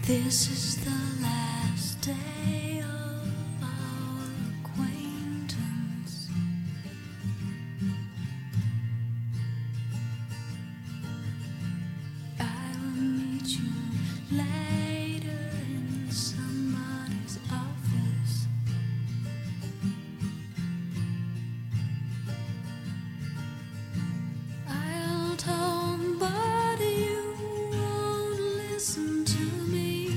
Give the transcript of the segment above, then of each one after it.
This is the last day of our acquaintance. I will meet you later in somebody's office. I'll talk, but you won't listen to me.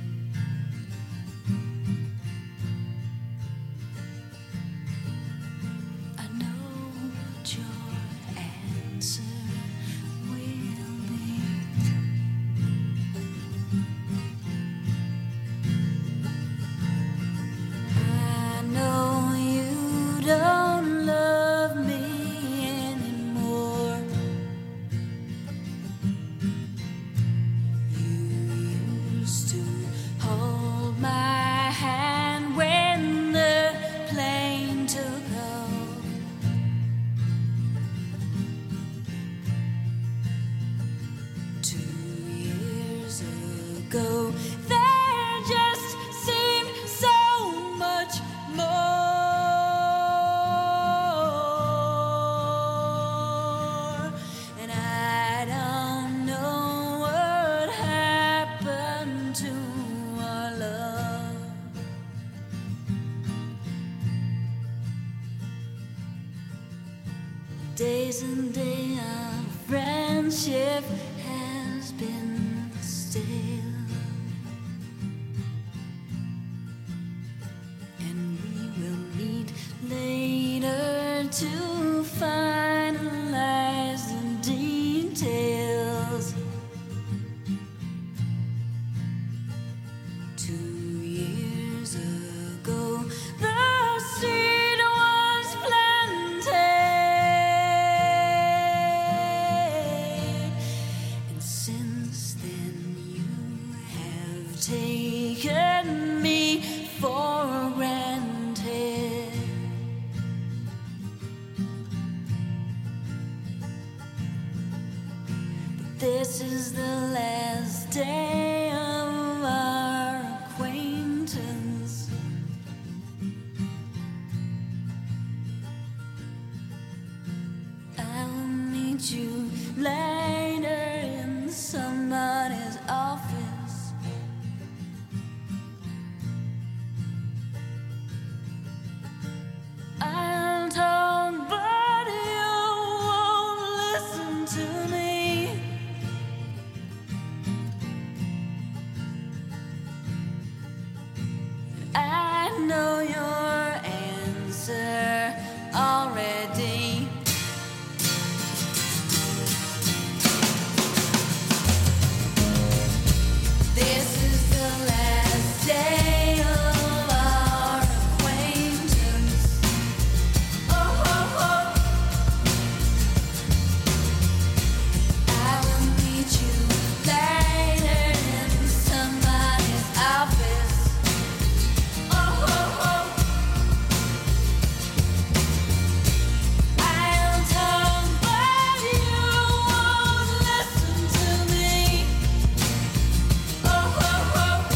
I know what your answer will be. I know you don't love me anymore. You used to hold my hand when the plane took off. Two years ago, there just seemed so much more. And I don't know what happened to our love. Days and days of friendship has been stale, and we will meet later to finalize the details. 2 years ago, the seed was planted, and since then you have taken me for granted. But this is the last day of our acquaintance. I will meet you later in somebody's office. I'll talk, but you won't listen to me. I know your answer already. This is the last day of our acquaintance. Oh, oh, oh. I will meet you later in somebody's office. Oh, oh, oh. I'll talk, but you won't listen to me. Oh, oh, oh.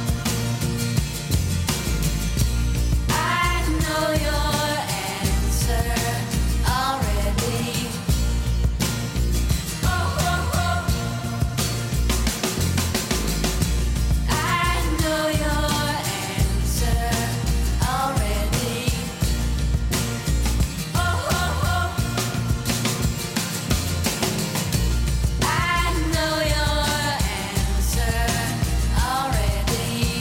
I know your answer already. Oh, oh, oh. I know your answer already. Oh, oh, oh. I know your answer already.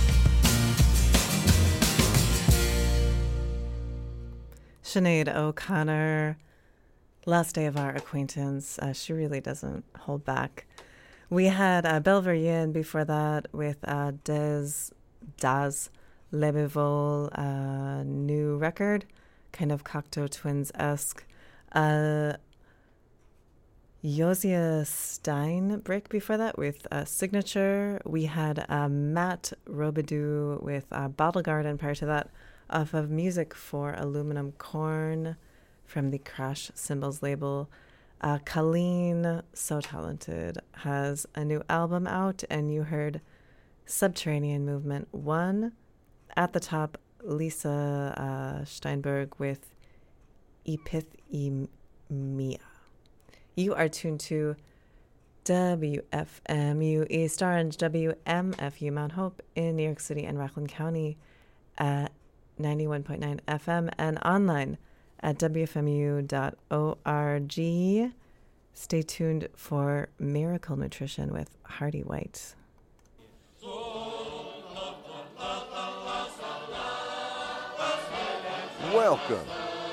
Sinead O'Connor, last day of our acquaintance. She really doesn't hold back. We had Belver Yin before that with Das Lebevol, new record, kind of Cocteau Twins-esque. Josia Stein break before that with Signature. We had Matt Robidoux with Bottle Garden prior to that, off of Music for Aluminum Corn from the Crash Cymbals label. Colleen, so talented, has a new album out, and you heard Subterranean Movement 1. At the top, Lisa Steinberg with Epithemia. You are tuned to WFMU East Orange, WMFU Mount Hope in New York City and Rockland County at 91.9 FM and online at WFMU.org. Stay tuned for Miracle Nutrition with Hardy White. Welcome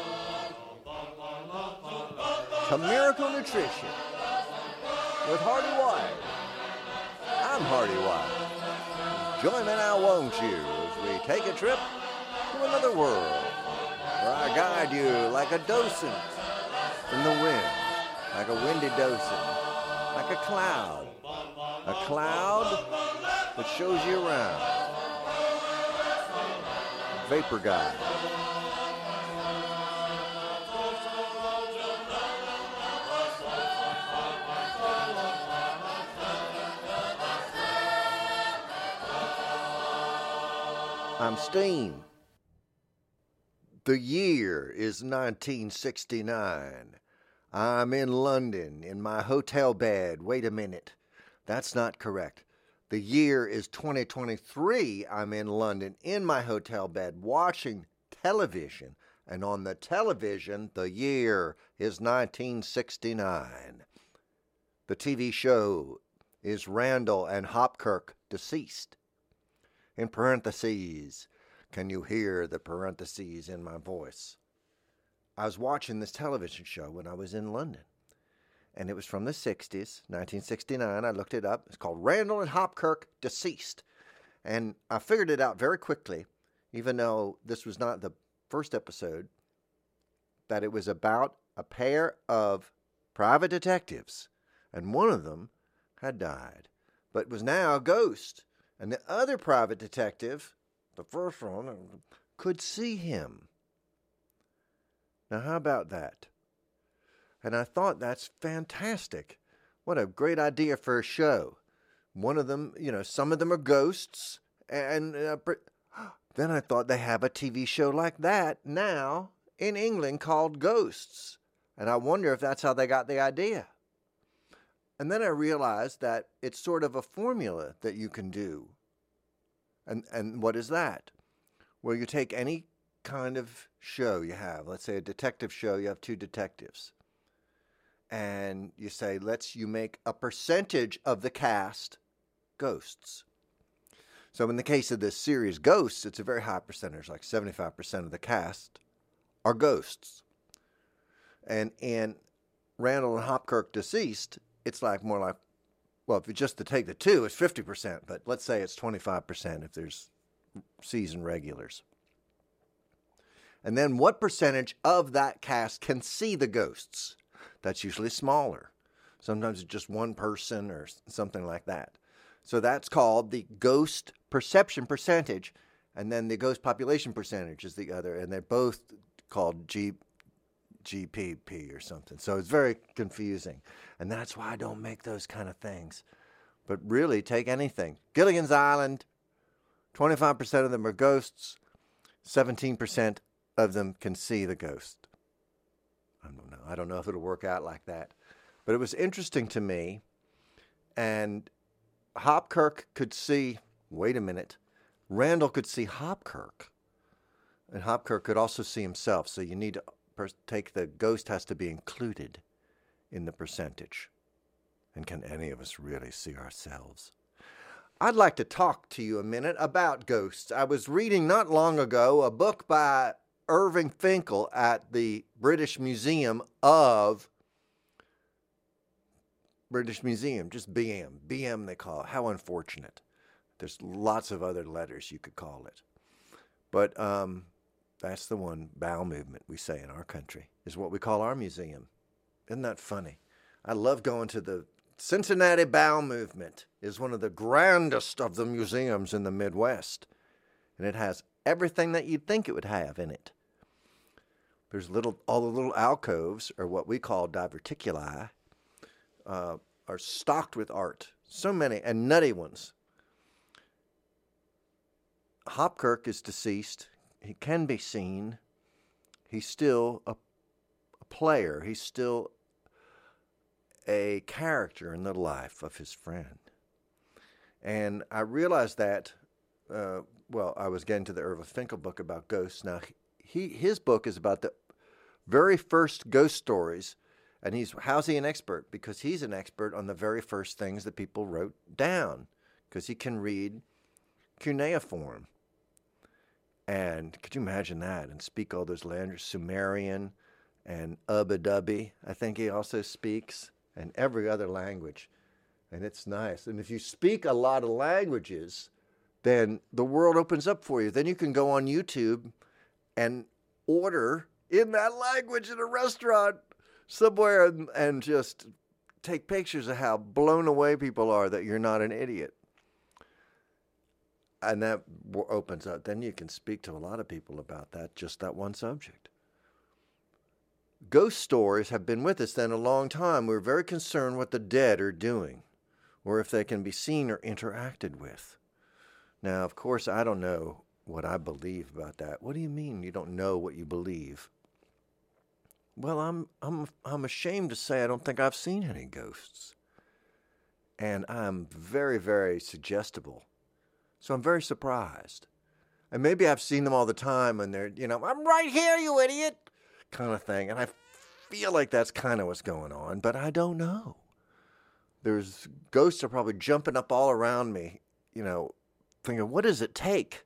to Miracle Nutrition with Hardy White. I'm Hardy White. Join me now, won't you, as we take a trip to another world where I guide you like a docent in the wind, like a windy docent, like a cloud that shows you around. Vapor guide. I'm Steam. The year is 1969. I'm in London in my hotel bed. Wait a minute. That's not correct. The year is 2023. I'm in London in my hotel bed watching television. And on the television, the year is 1969. The TV show is Randall and Hopkirk Deceased. In parentheses, can you hear the parentheses in my voice? I was watching this television show when I was in London, and it was from the 60s, 1969. I looked it up. It's called Randall and Hopkirk Deceased, and I figured it out very quickly, even though this was not the first episode, that it was about a pair of private detectives, and one of them had died, but was now a ghost. And the other private detective, the first one, could see him. Now, how about that? And I thought that's fantastic. What a great idea for a show. One of them, some of them are ghosts. And then I thought they have a TV show like that now in England called Ghosts. And I wonder if that's how they got the idea. And then I realized that it's sort of a formula that you can do. And what is that? Well, you take any kind of show you have. Let's say a detective show, you have two detectives. And you say, you make a percentage of the cast ghosts. So in the case of this series, Ghosts, it's a very high percentage, like 75% of the cast are ghosts. And in Randall and Hopkirk Deceased, it's more like, well, if you just to take the two, it's 50%, but let's say it's 25% if there's season regulars. And then what percentage of that cast can see the ghosts? That's usually smaller. Sometimes it's just one person or something like that. So that's called the ghost perception percentage, and then the ghost population percentage is the other, and they're both called GPP or something. So it's very confusing. And that's why I don't make those kind of things. But really, take anything. Gilligan's Island, 25% of them are ghosts. 17% of them can see the ghost. I don't know. I don't know if it'll work out like that. But it was interesting to me. And Hopkirk could see, wait a minute, Randall could see Hopkirk. And Hopkirk could also see himself. So you need to take the ghost has to be included in the percentage. And can any of us really see ourselves? I'd like to talk to you a minute about ghosts. I was reading not long ago a book by Irving Finkel at the British Museum, just BM. BM they call it. How unfortunate. There's lots of other letters you could call it. But that's the one, bowel movement, we say in our country, is what we call our museum. Isn't that funny? I love going to the Cincinnati Bowel Movement. Is one of the grandest of the museums in the Midwest. And it has everything that you'd think it would have in it. There's all the little alcoves, or what we call diverticuli, are stocked with art. So many, and nutty ones. Hopkirk is deceased. He can be seen. He's still a player. He's still a character in the life of his friend. And I realized that, I was getting to the Irva Finkel book about ghosts. Now, his book is about the very first ghost stories. And how's he an expert? Because he's an expert on the very first things that people wrote down. Because he can read cuneiform. And could you imagine that? And speak all those languages, Sumerian and Ubba-Dubby, I think he also speaks, and every other language. And it's nice. And if you speak a lot of languages, then the world opens up for you. Then you can go on YouTube and order in that language in a restaurant somewhere and just take pictures of how blown away people are that you're not an idiot. And that opens up. Then you can speak to a lot of people about that, just that one subject. Ghost stories have been with us then a long time. We're very concerned what the dead are doing, or if they can be seen or interacted with. Now, of course, I don't know what I believe about that. What do you mean you don't know what you believe? Well, I'm ashamed to say I don't think I've seen any ghosts. And I'm very, very suggestible. So I'm very surprised. And maybe I've seen them all the time and they're, I'm right here, you idiot, kind of thing. And I feel like that's kind of what's going on, but I don't know. There's ghosts are probably jumping up all around me, thinking, what does it take?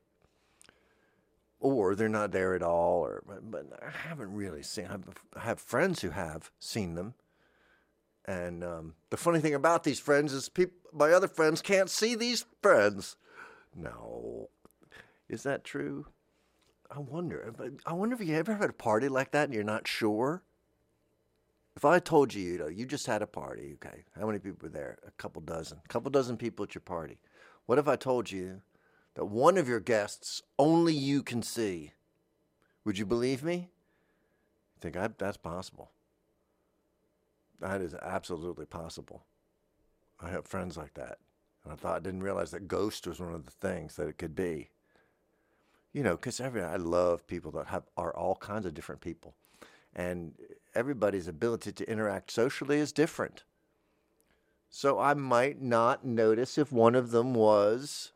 Or they're not there at all, but I haven't really seen. I have friends who have seen them. And the funny thing about these friends is my other friends can't see these friends. No. Is that true? I wonder if you ever had a party like that and you're not sure. If I told you, you just had a party, okay, how many people were there? A couple dozen people at your party. What if I told you that one of your guests only you can see? Would you believe me? I think that's possible. That is absolutely possible. I have friends like that. And I didn't realize that ghost was one of the things that it could be. Because I love people that are all kinds of different people. And everybody's ability to interact socially is different. So I might not notice if one of them was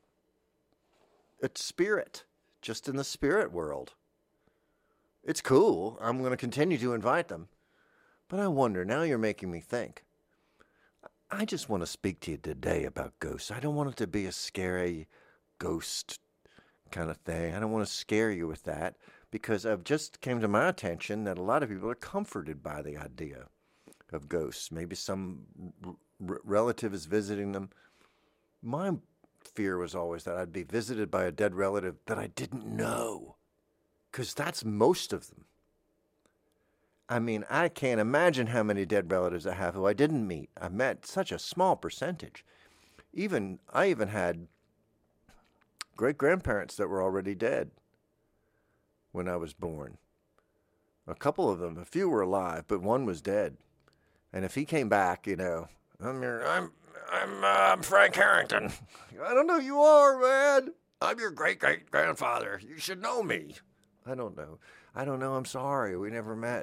a spirit, just in the spirit world. It's cool. I'm going to continue to invite them. But I wonder, now you're making me think. I just want to speak to you today about ghosts. I don't want it to be a scary ghost kind of thing. I don't want to scare you with that because it just came to my attention that a lot of people are comforted by the idea of ghosts. Maybe some relative is visiting them. My fear was always that I'd be visited by a dead relative that I didn't know, because that's most of them. I mean, I can't imagine how many dead relatives I have who I didn't meet. I met such a small percentage. I even had great-grandparents that were already dead when I was born. A couple of them, a few were alive, but one was dead. And if he came back, I'm Frank Harrington. I don't know who you are, man. I'm your great-great-grandfather. You should know me. I don't know. I'm sorry. We never met.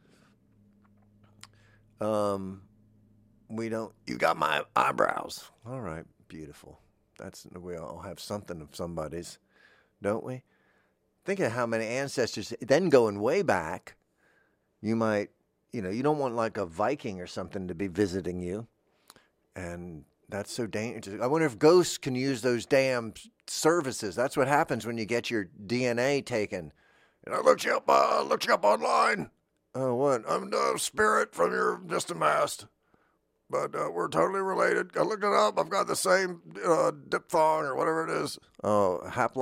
You got my eyebrows. All right, beautiful. We all have something of somebody's, don't we? Think of how many ancestors, then going way back, you might, you don't want like a Viking or something to be visiting you. And that's so dangerous. I wonder if ghosts can use those damn services. That's what happens when you get your DNA taken. And I looked you up online. Oh, what? I'm the spirit from your distant past. But we're totally related. I looked it up. I've got the same diphthong or whatever it is. Oh,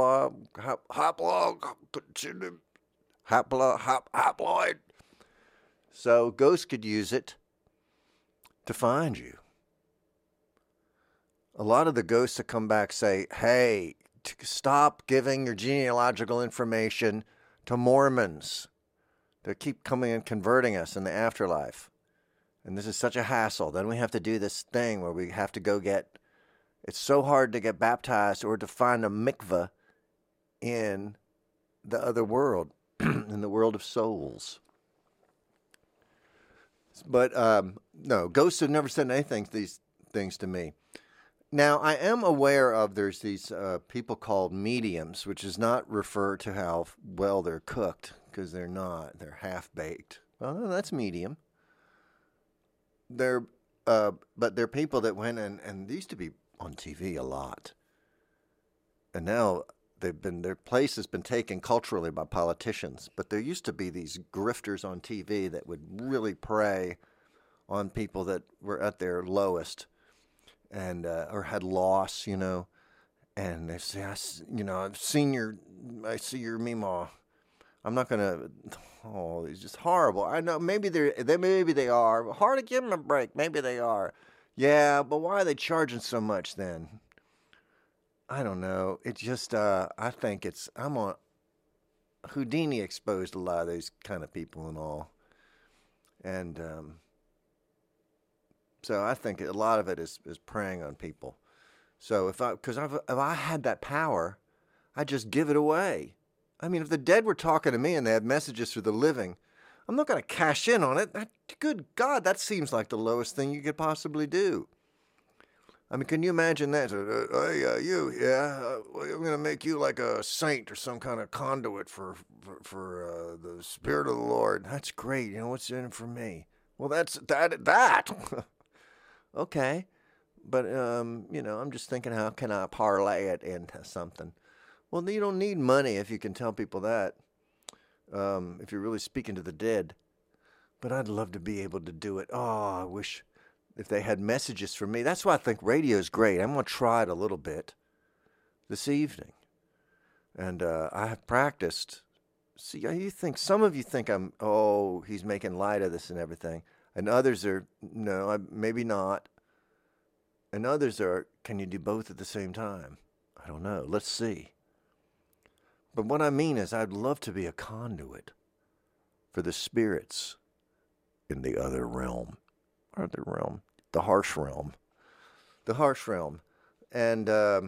haploid. So ghosts could use it to find you. A lot of the ghosts that come back say, hey, stop giving your genealogical information to Mormons. They keep coming and converting us in the afterlife. And this is such a hassle. Then we have to do this thing where we have to go it's so hard to get baptized or to find a mikveh in the other world, in the world of souls. But no, ghosts have never said anything these things to me. Now, I am aware of there's these people called mediums, which does not refer to how well they're cooked, because they're not. They're half-baked. Well, no, that's medium. But they're people that went and they used to be on TV a lot. And now their place has been taken culturally by politicians. But there used to be these grifters on TV that would really prey on people that were at their lowest. And or had loss, and they say, I see your Meemaw. I'm not gonna. Oh, it's just horrible. I know maybe they are hard to give them a break. Maybe they are. Yeah, but why are they charging so much then? I don't know. It just I think I'm on. Houdini exposed a lot of those kind of people and all, and. So I think a lot of it is preying on people. So if I had that power, I'd just give it away. I mean, if the dead were talking to me and they had messages for the living, I'm not going to cash in on it. Good God, that seems like the lowest thing you could possibly do. I mean, can you imagine that? I'm going to make you like a saint or some kind of conduit for the Spirit of the Lord. That's great. What's in it for me? Well, that's that. Okay, but, I'm just thinking, how can I parlay it into something? Well, you don't need money if you can tell people that, if you're really speaking to the dead. But I'd love to be able to do it. Oh, I wish if they had messages for me. That's why I think radio's great. I'm going to try it a little bit this evening. And I have practiced. See, some of you think he's making light of this and everything. And others are, no, maybe not. And others are, can you do both at the same time? I don't know. Let's see. But what I mean is I'd love to be a conduit for the spirits in the other realm. The harsh realm. The harsh realm. And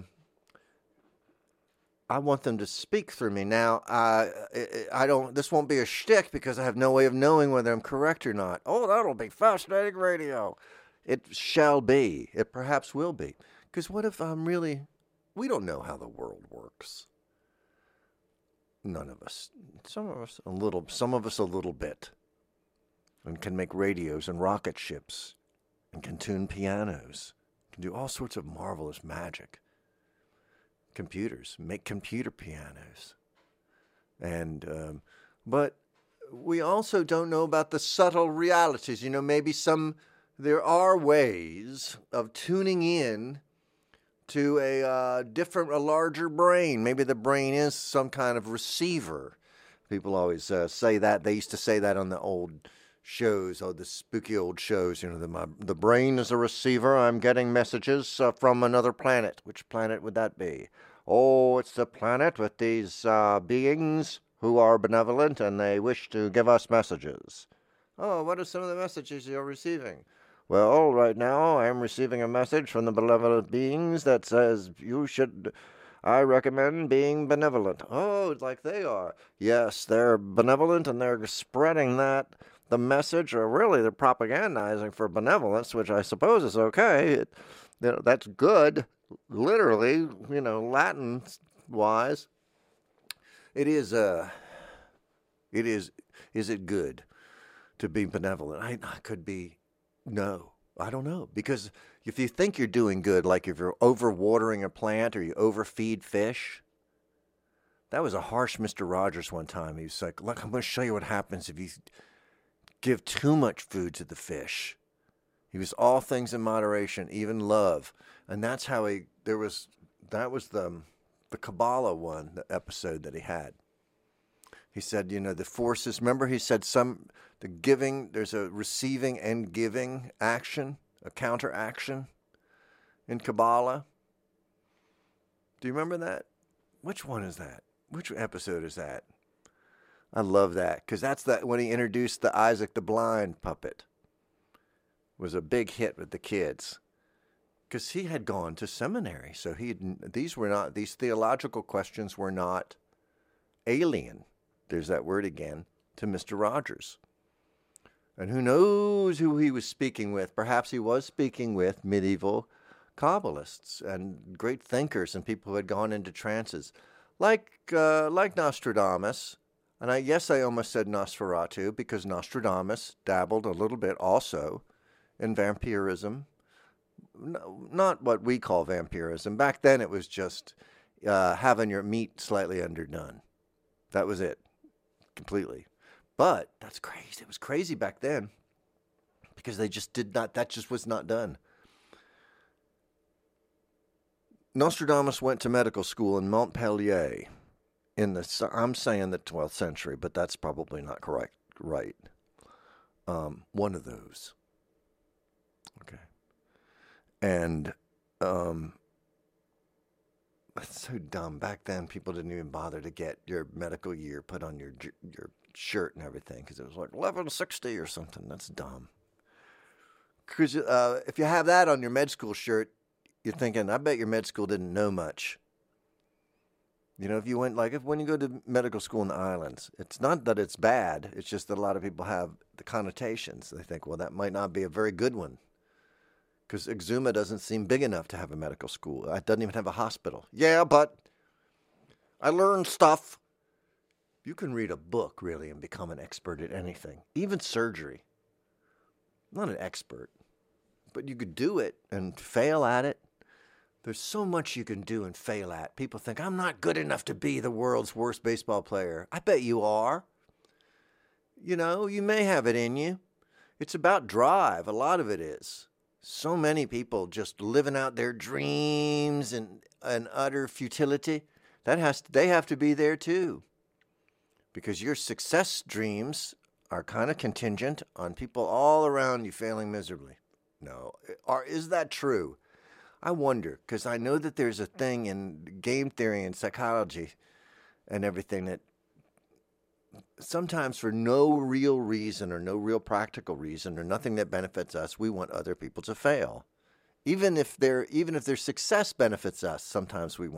I want them to speak through me. Now, this won't be a shtick because I have no way of knowing whether I'm correct or not. Oh, that'll be fascinating radio. It shall be. It perhaps will be. Because what if we don't know how the world works. None of us. Some of us a little bit. And can make radios and rocket ships. And can tune pianos. Can do all sorts of marvelous magic. Computers, make computer pianos. And, but we also don't know about the subtle realities. Maybe there are ways of tuning in to a larger brain. Maybe the brain is some kind of receiver. People always say that. They used to say that on the old shows, the spooky old shows. The brain is a receiver. I'm getting messages from another planet. Which planet would that be? Oh, it's the planet with these beings who are benevolent and they wish to give us messages. Oh, what are some of the messages you're receiving? Well, right now I'm receiving a message from the benevolent beings that says I recommend being benevolent. Oh, it's like they are. Yes, they're benevolent and they're spreading the message, or really they're propagandizing for benevolence, which I suppose is okay. That's good. Literally, Latin-wise, is it good to be benevolent? I could be, no, I don't know. Because if you think you're doing good, like if you're overwatering a plant or you overfeed fish, that was a harsh Mr. Rogers one time. He was like, look, I'm going to show you what happens if you give too much food to the fish. He was all things in moderation, even love. And that's how that was the Kabbalah one, the episode that he had. He said, the forces, remember he said there's a receiving and giving action, a counteraction in Kabbalah. Do you remember that? Which one is that? Which episode is that? I love that, because that's when he introduced the Isaac the Blind puppet. Was a big hit with the kids, because he had gone to seminary. So these theological questions were not alien, there's that word again, to Mr. Rogers. And who knows who he was speaking with? Perhaps he was speaking with medieval Kabbalists and great thinkers and people who had gone into trances, like Nostradamus. And I almost said Nosferatu, because Nostradamus dabbled a little bit also in vampirism. Not what we call vampirism. Back then it was just having your meat slightly underdone. That was it, completely. But that's crazy. It was crazy back then because they just did not, that just was not done. Nostradamus went to medical school in Montpellier in the, I'm saying the 12th century, but that's probably not correct, right? One of those. Okay. And that's so dumb. Back then, people didn't even bother to get your medical year put on your shirt and everything because it was like 1160 or something. That's dumb. Because if you have that on your med school shirt, you're thinking, I bet your med school didn't know much. You know, if you went, like, when you go to medical school in the islands, it's not that it's bad. It's just that a lot of people have the connotations. They think, well, that might not be a very good one. Because Exuma doesn't seem big enough to have a medical school. It doesn't even have a hospital. Yeah, but I learned stuff. You can read a book, really, and become an expert at anything. Even surgery. Not an expert. But you could do it and fail at it. There's so much you can do and fail at. People think, I'm not good enough to be the world's worst baseball player. I bet you are. You know, you may have it in you. It's about drive. A lot of it is. So many people just living out their dreams and utter futility. They have to be there too. Because your success dreams are kind of contingent on people all around you failing miserably. No. Is that true? I wonder, because I know that there's a thing in game theory and psychology and everything that sometimes for no real reason or no real practical reason or nothing that benefits us, we want other people to fail. Even if their success benefits us, sometimes we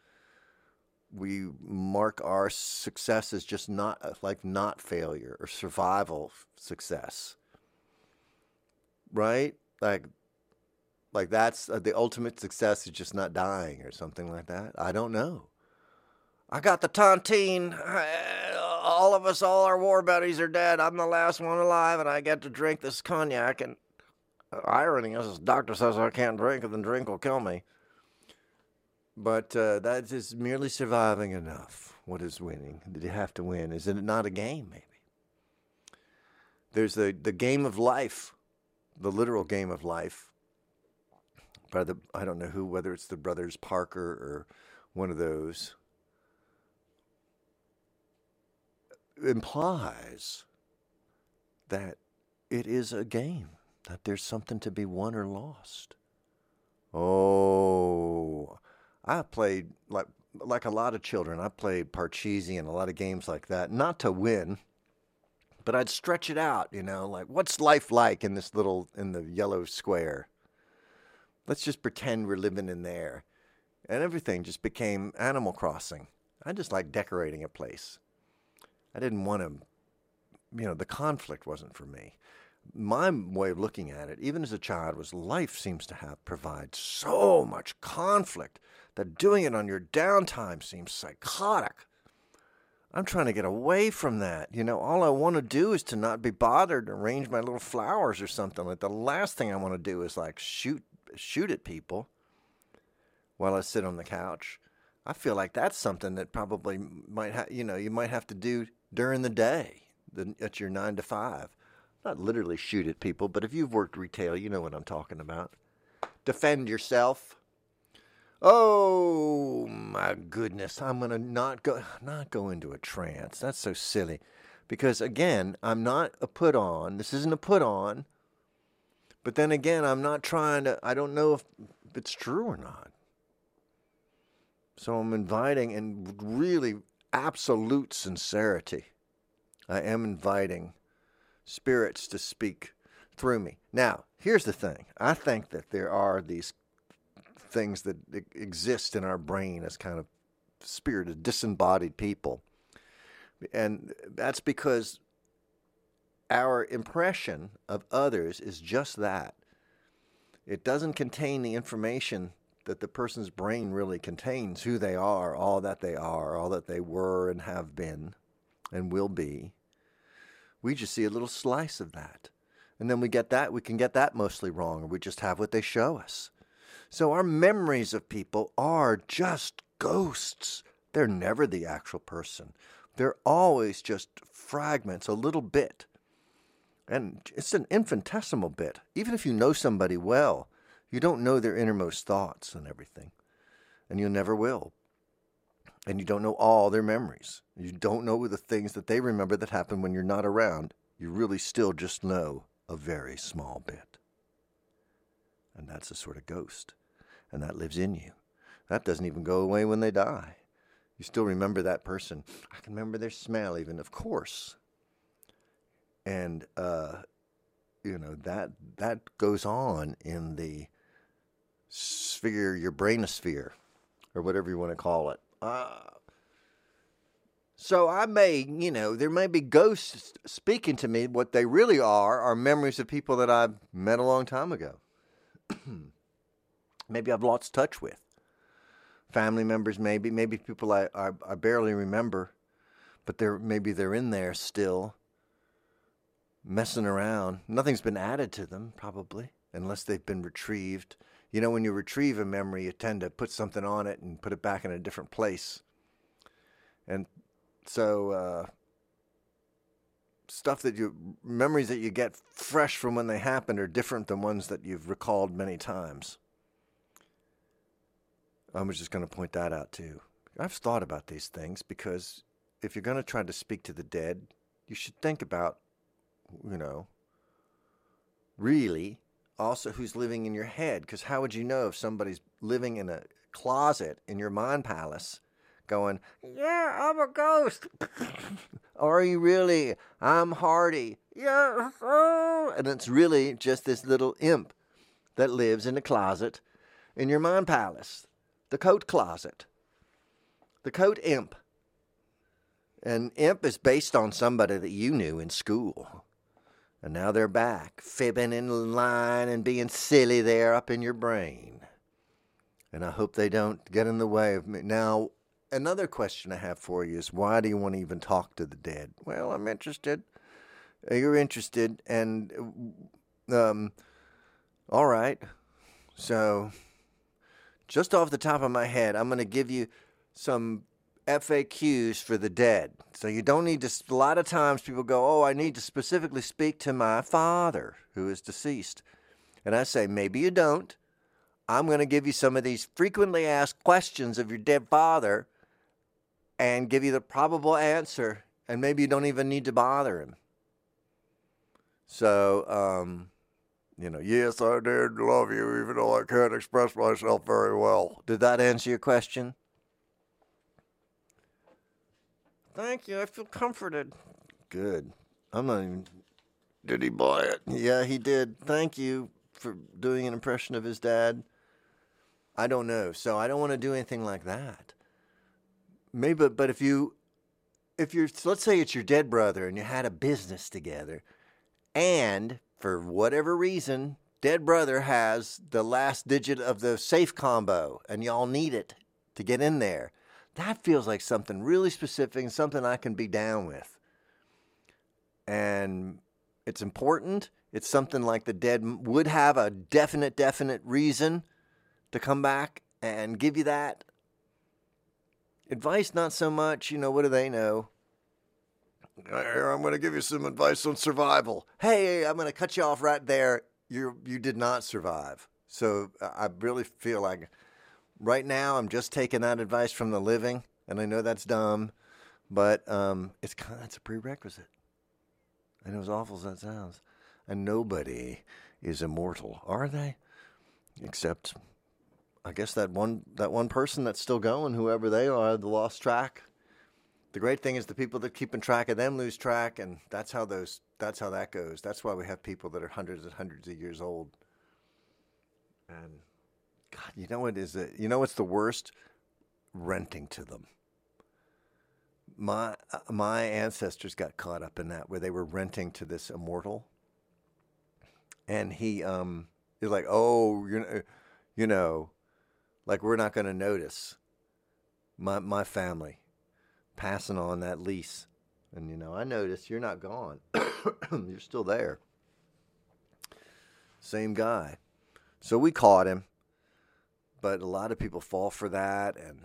mark our success as just not failure or survival success. Right? Like that's the ultimate success is just not dying or something like that. I don't know. I got the tontine. All our war buddies are dead. I'm the last one alive, and I get to drink this cognac. And the irony is, the doctor says I can't drink, and the drink will kill me. But that is merely surviving enough. What is winning? Did you have to win? Is it not a game, maybe? There's the game of life, the literal game of life. By I don't know who, whether it's the brothers Parker or one of those, implies that it is a game, that there's something to be won or lost. Oh, I played like a lot of children. I played Parcheesi and a lot of games like that, not to win, but I'd stretch it out, you know, like what's life like in the yellow square? Let's just pretend we're living in there. And everything just became Animal Crossing. I just like decorating a place. I didn't want to, the conflict wasn't for me. My way of looking at it, even as a child, was life seems to provide so much conflict that doing it on your downtime seems psychotic. I'm trying to get away from that. You know, all I want to do is to not be bothered, arrange my little flowers or something. Like the last thing I want to do is like shoot at people while I sit on the couch. I feel like that's something that probably you might have to do during the day at your 9 to 5. Not literally shoot at people, but if you've worked retail, you know what I'm talking about. Defend yourself. Oh my goodness, I'm going to not go into a trance. That's so silly. Because again, I'm not a put on. This isn't a put on. But then again, I'm not trying to, I don't know if it's true or not. So I'm inviting, in really absolute sincerity, I am inviting spirits to speak through me. Now, here's the thing. I think that there are these things that exist in our brain as kind of spirited, disembodied people. And that's because our impression of others is just that. It doesn't contain the information that the person's brain really contains, who they are, all that they were and have been and will be. We just see a little slice of that. And then we can get that mostly wrong, or we just have what they show us. So our memories of people are just ghosts. They're never the actual person. They're always just fragments, a little bit. And it's an infinitesimal bit. Even if you know somebody well, you don't know their innermost thoughts and everything. And you never will. And you don't know all their memories. You don't know the things that they remember that happened when you're not around. You really still just know a very small bit. And that's a sort of ghost. And that lives in you. That doesn't even go away when they die. You still remember that person. I can remember their smell even, of course. And, that goes on in the sphere, your brainosphere, or whatever you want to call it. So there may be ghosts speaking to me. What they really are memories of people that I've met a long time ago. Maybe I've lost touch with. Family members, maybe people I barely remember, but they're in there still, messing around. Nothing's been added to them, probably, unless they've been retrieved. You know, when you retrieve a memory, you tend to put something on it and put it back in a different place. And so memories that you get fresh from when they happened are different than ones that you've recalled many times. I was just going to point that out too. I've thought about these things because if you're going to try to speak to the dead, you should think about, really also who's living in your head. Because how would you know if somebody's living in a closet in your mind palace going, yeah, I'm a ghost. Or are you really, I'm Hardy. Yeah, oh. And it's really just this little imp that lives in a closet in your mind palace. The coat closet. The coat imp. And imp is based on somebody that you knew in school. And now they're back, fibbing in line and being silly there up in your brain. And I hope they don't get in the way of me. Now, another question I have for you is, why do you want to even talk to the dead? Well, I'm interested. You're interested. And, all right. So, just off the top of my head, I'm going to give you some FAQs for the dead. So you don't need to, a lot of times people go, oh, I need to specifically speak to my father who is deceased. And I say, maybe you don't. I'm going to give you some of these frequently asked questions of your dead father and give you the probable answer. And maybe you don't even need to bother him. So, yes, I did love you, even though I can't express myself very well. Did that answer your question? Thank you. I feel comforted. Good. I'm not even... Did he buy it? Yeah, he did. Thank you for doing an impression of his dad. I don't know. So I don't want to do anything like that. Maybe, but if you're, let's say it's your dead brother and you had a business together, and for whatever reason, dead brother has the last digit of the safe combo, and y'all need it to get in there. That feels like something really specific and something I can be down with. And it's important. It's something like the dead would have a definite reason to come back and give you that. Advice, not so much. What do they know? Here, I'm going to give you some advice on survival. Hey, I'm going to cut you off right there. You did not survive. So I really feel like right now I'm just taking that advice from the living, and I know that's dumb, but that's a prerequisite. I know, as awful as that sounds. And nobody is immortal, are they? Except, I guess that one person that's still going, whoever they are, the lost track. The great thing is the people that keep in track of them lose track, and that's how that goes. That's why we have people that are hundreds and hundreds of years old. And God, you know what is it? You know what's the worst? Renting to them. my ancestors got caught up in that, where they were renting to this immortal, and he's like, oh, you know, like we're not going to notice my family passing on that lease, and I noticed you're not gone, you're still there, same guy. So we caught him, but a lot of people fall for that, and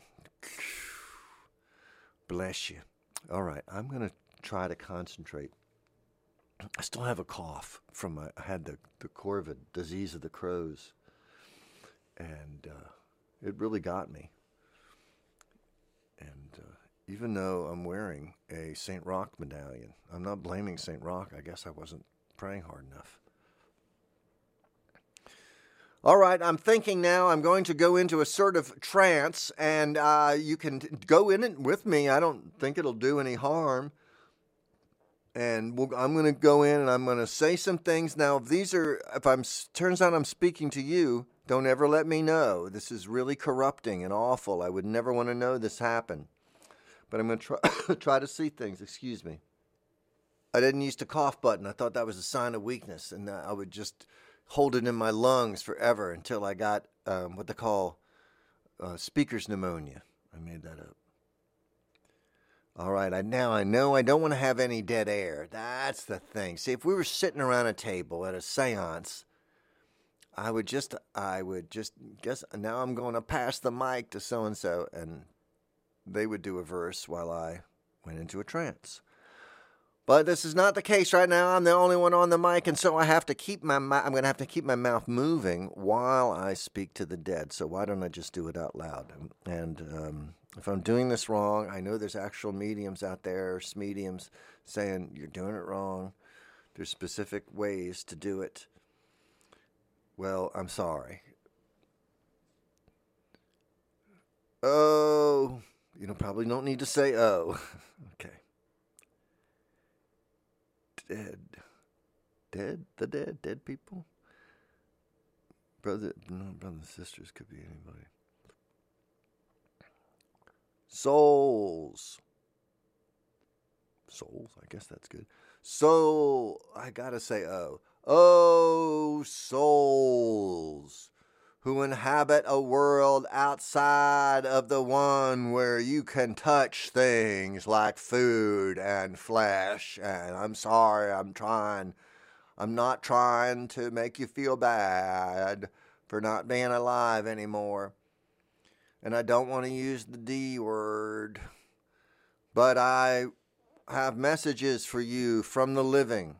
bless you. All right, I'm going to try to concentrate. I still have a cough from I had the corvid, disease of the crows, and it really got me. And even though I'm wearing a St. Roch medallion, I'm not blaming St. Roch. I guess I wasn't praying hard enough. All right, I'm thinking now I'm going to go into a sort of trance, and you can go in it with me. I don't think it'll do any harm. And I'm going to go in and I'm going to say some things. Now, if turns out I'm speaking to you, don't ever let me know. This is really corrupting and awful. I would never want to know this happened. But I'm going to try to see things. Excuse me. I didn't use the cough button. I thought that was a sign of weakness, and I would just hold it in my lungs forever until I got what they call speaker's pneumonia. I made that up. All right, now I know I don't want to have any dead air. That's the thing. See, if we were sitting around a table at a seance, I would just guess, now I'm going to pass the mic to so-and-so, and they would do a verse while I went into a trance. But this is not the case right now. I'm the only one on the mic, and so I'm going to have to keep my mouth moving while I speak to the dead. So why don't I just do it out loud? And if I'm doing this wrong, I know there's actual mediums out there, smediums, saying you're doing it wrong. There's specific ways to do it. Well, I'm sorry. Oh, probably don't need to say oh. Okay. Dead people? Brothers and sisters, could be anybody. Souls, I guess that's good. So, I gotta say oh, souls who inhabit a world outside of the one where you can touch things like food and flesh. And I'm sorry, I'm not trying to make you feel bad for not being alive anymore. And I don't want to use the D word, but I have messages for you from the living.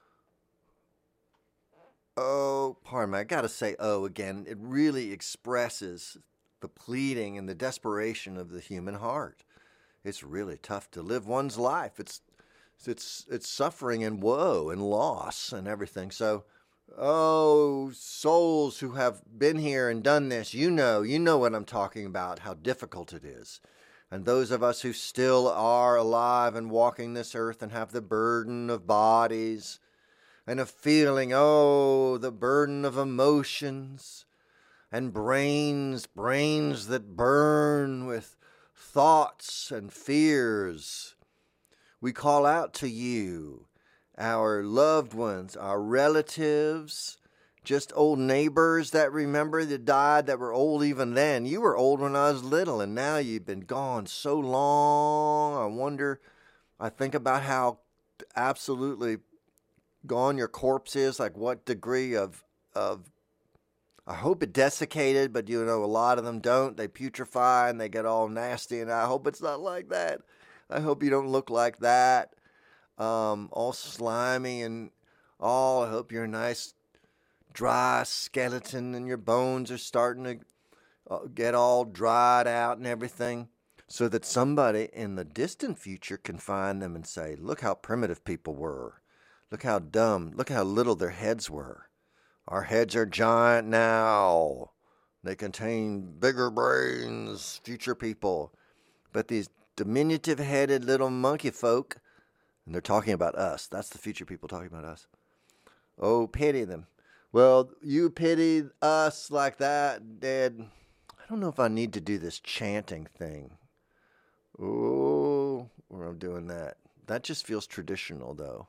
Oh, pardon me, I gotta say oh again. It really expresses the pleading and the desperation of the human heart. It's really tough to live one's life. It's suffering and woe and loss and everything. So, oh, souls who have been here and done this, you know what I'm talking about, how difficult it is. And those of us who still are alive and walking this earth and have the burden of bodies and of feeling, the burden of emotions and brains that burn with thoughts and fears. We call out to you, our loved ones, our relatives, just old neighbors that remember that died that were old even then. You were old when I was little, and now you've been gone so long. I think about how absolutely gone your corpse is, like what degree of I hope it desiccated, but a lot of them don't. They putrefy and they get all nasty, and I hope it's not like that. I hope you don't look like that, all slimy and all. I hope you're a nice dry skeleton and your bones are starting to get all dried out and everything, so that somebody in the distant future can find them and say, look how primitive people were. Look how dumb, look how little their heads were. Our heads are giant now. They contain bigger brains, future people. But these diminutive-headed little monkey folk, and they're talking about us. That's the future people talking about us. Oh, pity them. Well, you pity us like that, dead. I don't know if I need to do this chanting thing. Oh, show where I'm doing that. That just feels traditional, though.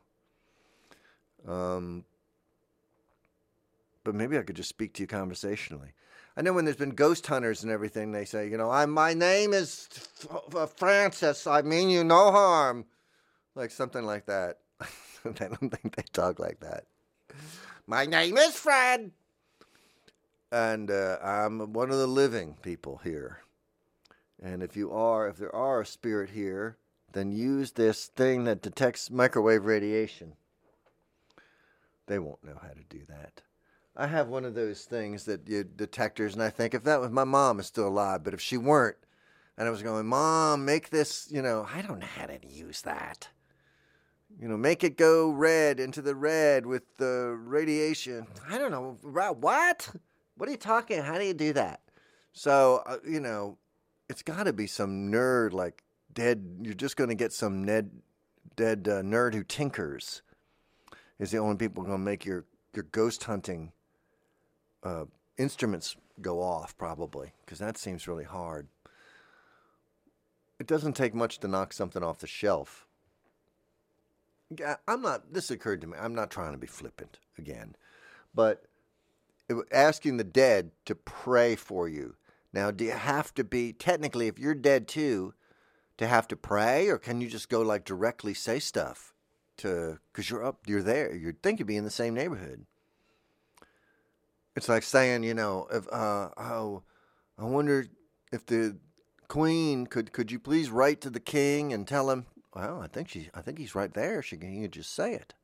But maybe I could just speak to you conversationally. I know when there's been ghost hunters and everything, they say, my name is Francis. I mean you no harm. Like something like that. I don't think they talk like that. My name is Fred. And I'm one of the living people here. And if there are a spirit here, then use this thing that detects microwave radiation. They won't know how to do that. I have one of those things detectors, and I think if that was my mom is still alive, but if she weren't, and I was going, Mom, make this, I don't know how to use that. Make it go red into the red with the radiation. I don't know. What? What are you talking? How do you do that? So, it's got to be some nerd like dead. You're just going to get some dead nerd who tinkers is the only people going to make your ghost hunting instruments go off, probably, because that seems really hard. It doesn't take much to knock something off the shelf. This occurred to me, I'm not trying to be flippant again, but asking the dead to pray for you. Now, do you have to be, technically, if you're dead too, to have to pray, or can you just go like directly say stuff because you're there, you'd think you'd be in the same neighborhood. It's like saying, I wonder if the Queen could you please write to the king and tell him, well, I think he's right there. He could just say it.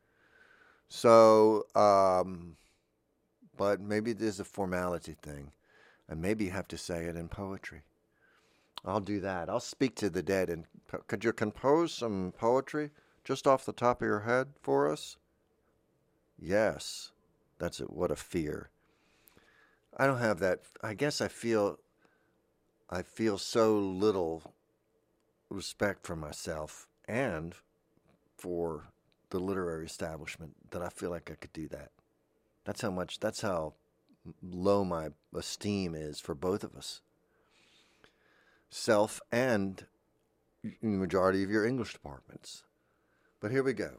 So, but maybe there's a formality thing, and maybe you have to say it in poetry. I'll do that. I'll speak to the dead, and could you compose some poetry just off the top of your head for us? Yes. That's it. What a fear. I don't have that. I guess I feel so little respect for myself and for the literary establishment that I feel like I could do that. That's how low my esteem is for both of us. Self and the majority of your English departments. But here we go.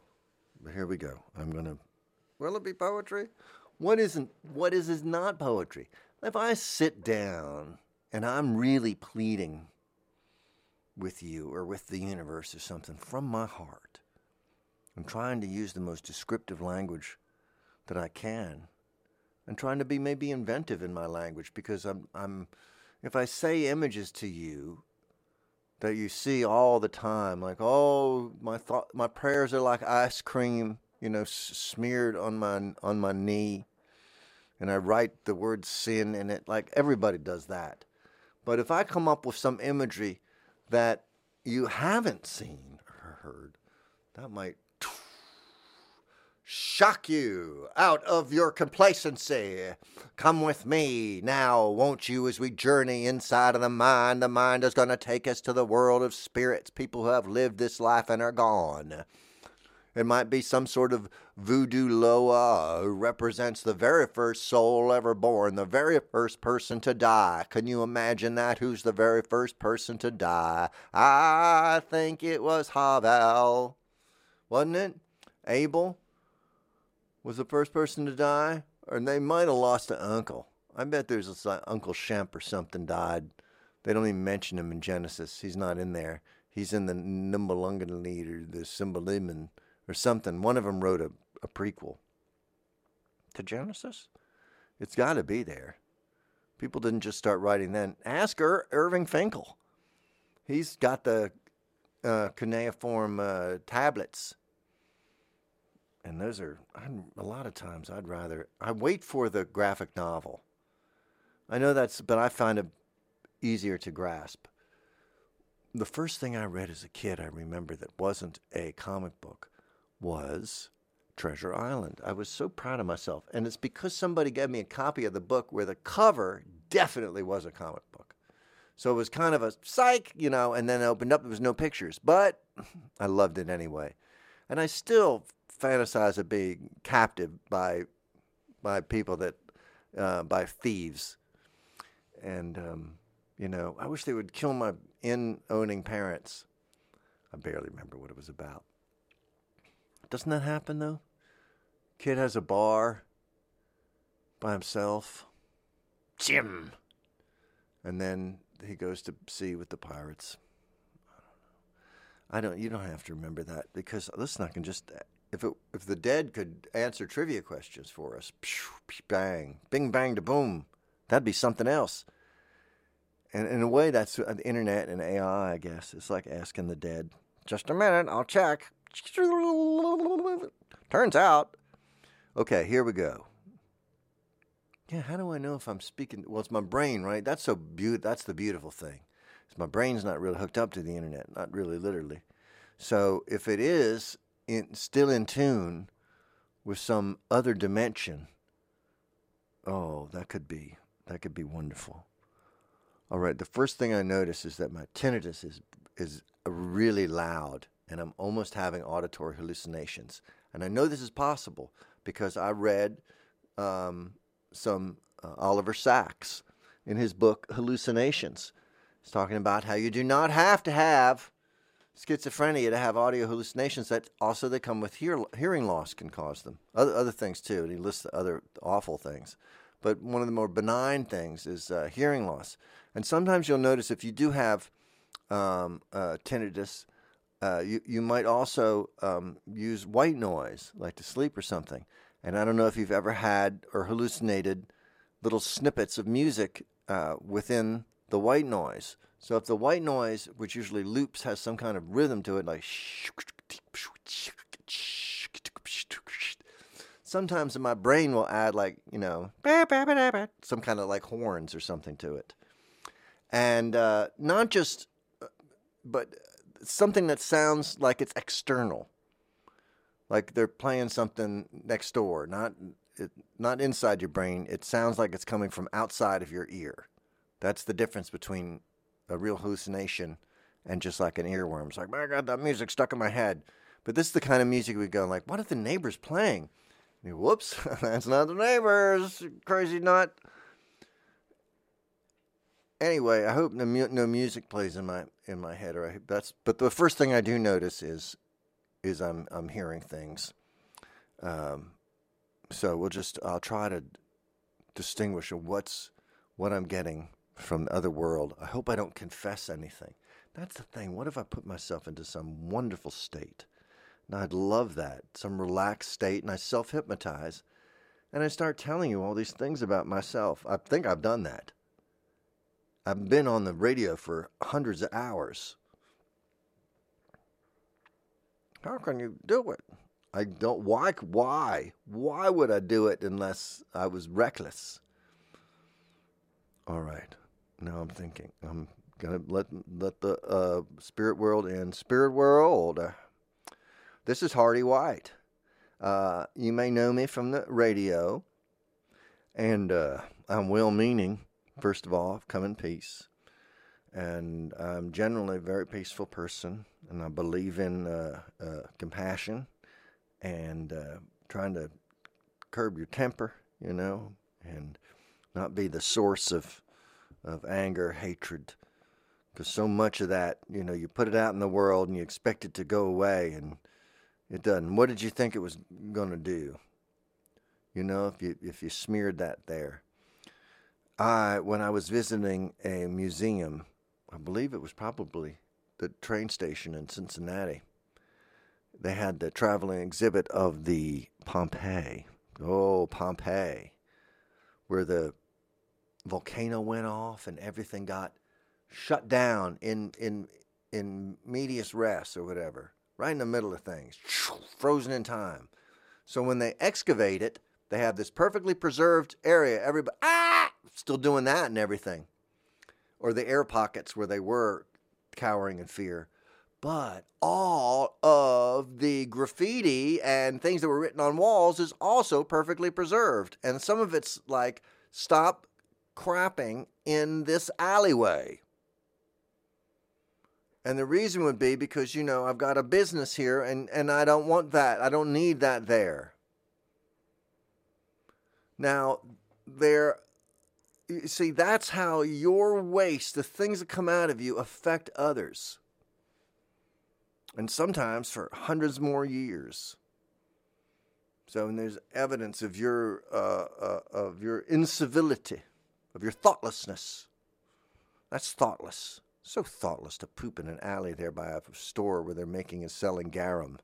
Will it be poetry? What is not poetry? If I sit down and I'm really pleading with you or with the universe or something from my heart, I'm trying to use the most descriptive language that I can. I'm trying to be maybe inventive in my language because I'm if I say images to you that you see all the time, like, oh, my prayers are like ice cream, smeared on my knee, and I write the word sin in it, like everybody does that. But if I come up with some imagery that you haven't seen or heard, that might shock you out of your complacency. Come with me now, won't you, as we journey inside of the mind. The mind is going to take us to the world of spirits, people who have lived this life and are gone. It might be some sort of voodoo Loa who represents the very first soul ever born, the very first person to die. Can you imagine that? Who's the very first person to die? I think it was Havel. Wasn't it? Abel was the first person to die? Or they might have lost an uncle. I bet there's Uncle Shemp or something died. They don't even mention him in Genesis. He's not in there. He's in the Nibelungenlied or the Symbolism or something. One of them wrote a prequel to Genesis. It's got to be there. People didn't just start writing then. Ask Irving Finkel. He's got the cuneiform tablets. And those are, a lot of times I wait for the graphic novel. I know but I find it easier to grasp. The first thing I read as a kid, I remember, that wasn't a comic book was Treasure Island. I was so proud of myself. And it's because somebody gave me a copy of the book where the cover definitely was a comic book. So it was kind of a psych, and then it opened up, there was no pictures. But I loved it anyway. And I still fantasize of being captive by people by thieves. And, I wish they would kill my inn-owning parents. I barely remember what it was about. Doesn't that happen, though? Kid has a bar by himself. Jim! And then he goes to sea with the pirates. You don't have to remember that, because listen, I can just, if the dead could answer trivia questions for us, bang, bing, bang, to boom, that'd be something else. And in a way, that's the internet and AI, I guess. It's like asking the dead. Just a minute, I'll check. Turns out. Okay, here we go. Yeah, how do I know if I'm speaking? Well, it's my brain, right? That's the beautiful thing. My brain's not really hooked up to the internet, not really literally. So if it is still in tune with some other dimension, oh, that could be wonderful. All right, the first thing I notice is that my tinnitus is really loud, and I'm almost having auditory hallucinations. And I know this is possible because I read some Oliver Sacks in his book Hallucinations. He's talking about how you do not have to have schizophrenia to have audio hallucinations. That also they come with hearing loss can cause them. Other things too, and he lists the other awful things. But one of the more benign things is hearing loss. And sometimes you'll notice if you do have tinnitus, you might also use white noise, like to sleep or something. And I don't know if you've ever had or hallucinated little snippets of music within the white noise. So if the white noise, which usually loops, has some kind of rhythm to it, like sometimes my brain will add like, some kind of like horns or something to it. And not just, but something that sounds like it's external. Like they're playing something next door, not inside your brain. It sounds like it's coming from outside of your ear. That's the difference between a real hallucination and just like an earworm. It's like, I got that music stuck in my head. But this is the kind of music we go like, what if the neighbor's playing? And you, whoops, that's not the neighbors, crazy nut. Anyway, I hope no music plays in my head. But the first thing I do notice is I'm hearing things. So I'll try to distinguish what I'm getting from the other world. I hope I don't confess anything. That's the thing. What if I put myself into some wonderful state? Now, I'd love that, some relaxed state, and I self-hypnotize, and I start telling you all these things about myself. I think I've done that. I've been on the radio for hundreds of hours. How can you do it? I don't. Why? Why would I do it unless I was reckless? All right. Now I'm thinking. I'm gonna let the spirit world in. Spirit world. This is Hardy White. You may know me from the radio, and I'm well-meaning. First of all, I've come in peace, and I'm generally a very peaceful person, and I believe in compassion and trying to curb your temper, and not be the source of anger, hatred, because so much of that, you put it out in the world and you expect it to go away, and it doesn't. What did you think it was going to do? If you smeared that there. When I was visiting a museum, I believe it was probably the train station in Cincinnati, they had the traveling exhibit of the Pompeii. Oh, Pompeii, where the volcano went off and everything got shut down in medias res or whatever, right in the middle of things, frozen in time. So when they excavate it, they have this perfectly preserved area. Everybody, still doing that and everything. Or the air pockets where they were cowering in fear. But all of the graffiti and things that were written on walls is also perfectly preserved. And some of it's like, stop crapping in this alleyway. And the reason would be because, I've got a business here and I don't want that. I don't need that there. Now, you see, that's how your waste, the things that come out of you, affect others. and sometimes for hundreds more years. So, and there's evidence of your incivility, of your thoughtlessness. That's thoughtless. So thoughtless to poop in an alley there by a store where they're making and selling garum.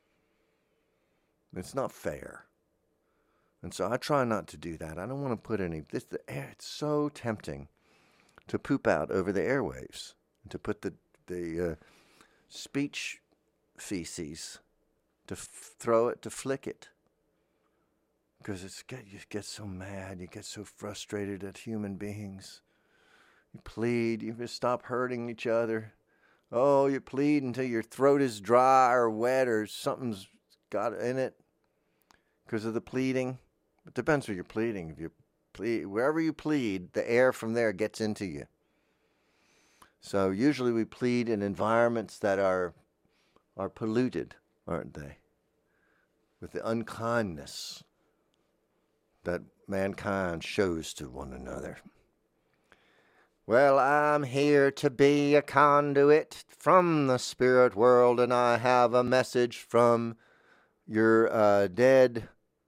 It's not fair. And so I try not to do that. I don't want to put any. It's so tempting to poop out over the airwaves, to put the speech feces, to throw it, to flick it. Because you get so mad, you get so frustrated at human beings. You plead, you just stop hurting each other. Oh, you plead until your throat is dry or wet or something's got in it because of the pleading. It depends what you're pleading. If you plead, wherever you plead, the air from there gets into you. So usually we plead in environments that are polluted, aren't they? With the unkindness that mankind shows to one another. Well, I'm here to be a conduit from the spirit world, and I have a message from your dead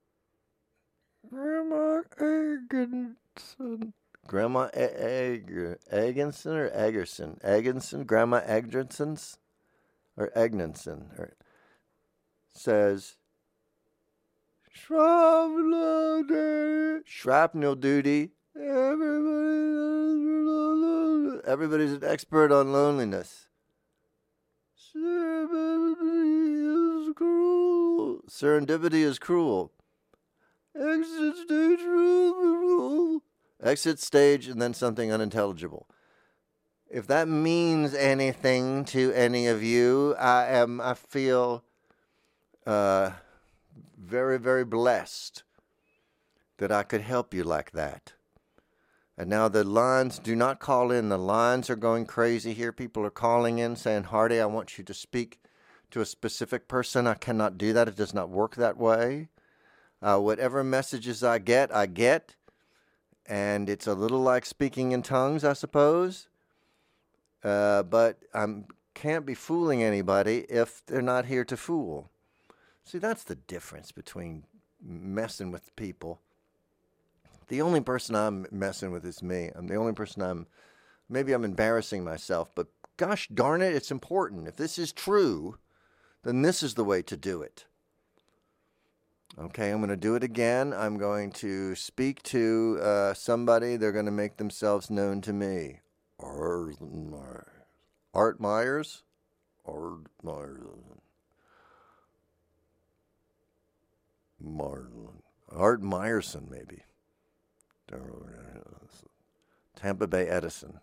Grandma Eggenson. Grandma Eggenson or Eggerson? Eggenson? Grandma Eggerson? Or Eggenson? Says, shrapnel duty. Everybody's an expert on loneliness. Serendipity is cruel. Serendipity is cruel. Exit stage. Exit stage and then something unintelligible. If that means anything to any of you, I feel very, very blessed that I could help you like that. And now the lines, do not call in. The lines are going crazy here. People are calling in saying, Hardy, I want you to speak to a specific person. I cannot do that. It does not work that way. Whatever messages I get. And it's a little like speaking in tongues, I suppose. But I can't be fooling anybody if they're not here to fool. See, that's the difference between messing with people. The only person I'm messing with is me. I'm the only person maybe I'm embarrassing myself, but gosh darn it, it's important. If this is true, then this is the way to do it. Okay, I'm going to do it again. I'm going to speak to somebody. They're going to make themselves known to me. Art Myers? Art Myers. Art Myerson, maybe. Tampa Bay Edison.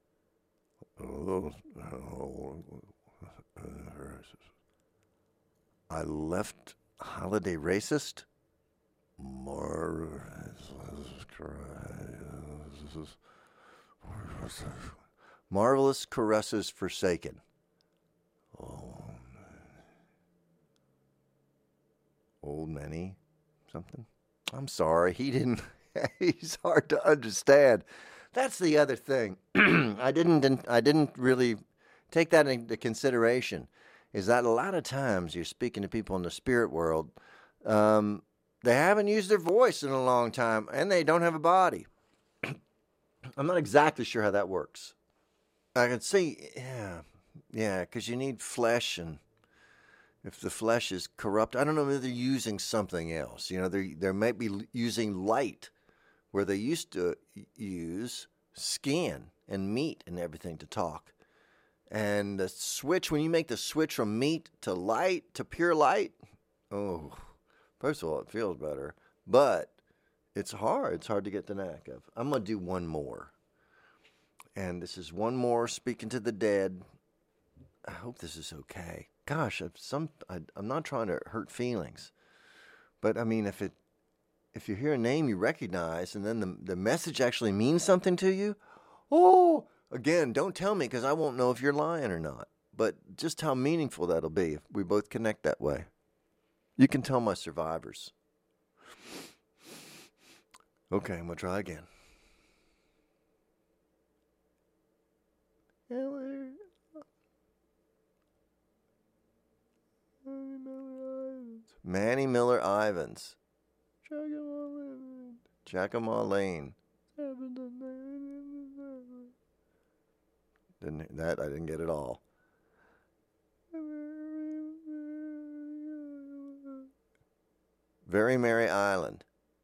I left holiday racist. Marvelous caresses forsaken. Old Manny, something. I'm sorry, he didn't. He's hard to understand. That's the other thing. I didn't really take that into consideration. Is that a lot of times you're speaking to people in the spirit world, they haven't used their voice in a long time, and they don't have a body. I'm not exactly sure how that works. I can see, yeah, because you need flesh, and if the flesh is corrupt, I don't know if they're using something else. You know, they might be using light where they used to use skin and meat and everything to talk. And the switch, when you make the switch from meat to light, to pure light, oh, first of all, it feels better. But it's hard. It's hard to get the knack of. I'm going to do one more. And this is one more, speaking to the dead. I hope this is okay. Gosh, I'm not trying to hurt feelings. But, I mean, if you hear a name you recognize and then the message actually means something to you, oh, again, don't tell me because I won't know if you're lying or not. But just how meaningful that'll be if we both connect that way. You can tell my survivors. Okay, I'm going to try again. Manny Miller Ivins. Giacomo Lane. That I didn't get at all. Very Merry Island.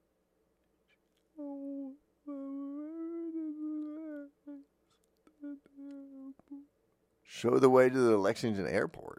Show the way to the Lexington Airport.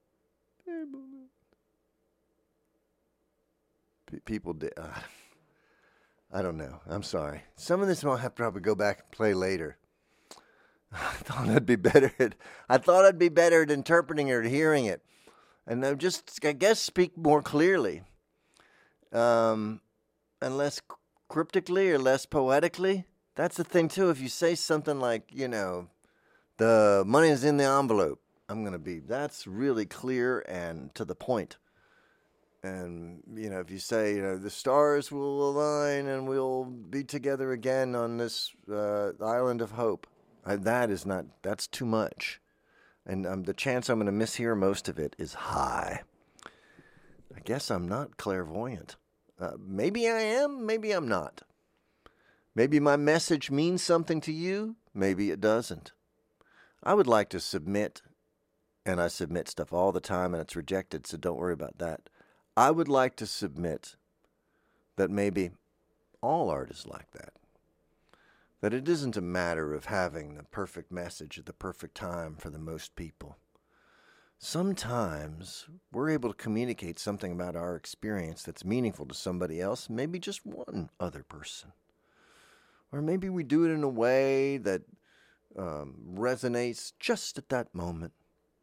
People did. I don't know. I'm sorry. Some of this I'll have to probably go back and play later. I thought I'd be better at interpreting it or hearing it, and I guess speak more clearly, and less cryptically or less poetically. That's the thing too. If you say something like, the money is in the envelope, that's really clear and to the point. And, if you say, the stars will align and we'll be together again on this island of hope, that's too much. And the chance I'm going to mishear most of it is high. I guess I'm not clairvoyant. Maybe I am, maybe I'm not. Maybe my message means something to you, maybe it doesn't. I would like to submit, and I submit stuff all the time and it's rejected, so don't worry about that. I would like to submit that maybe all art is like that. That it isn't a matter of having the perfect message at the perfect time for the most people. Sometimes we're able to communicate something about our experience that's meaningful to somebody else, maybe just one other person. Or maybe we do it in a way that resonates just at that moment.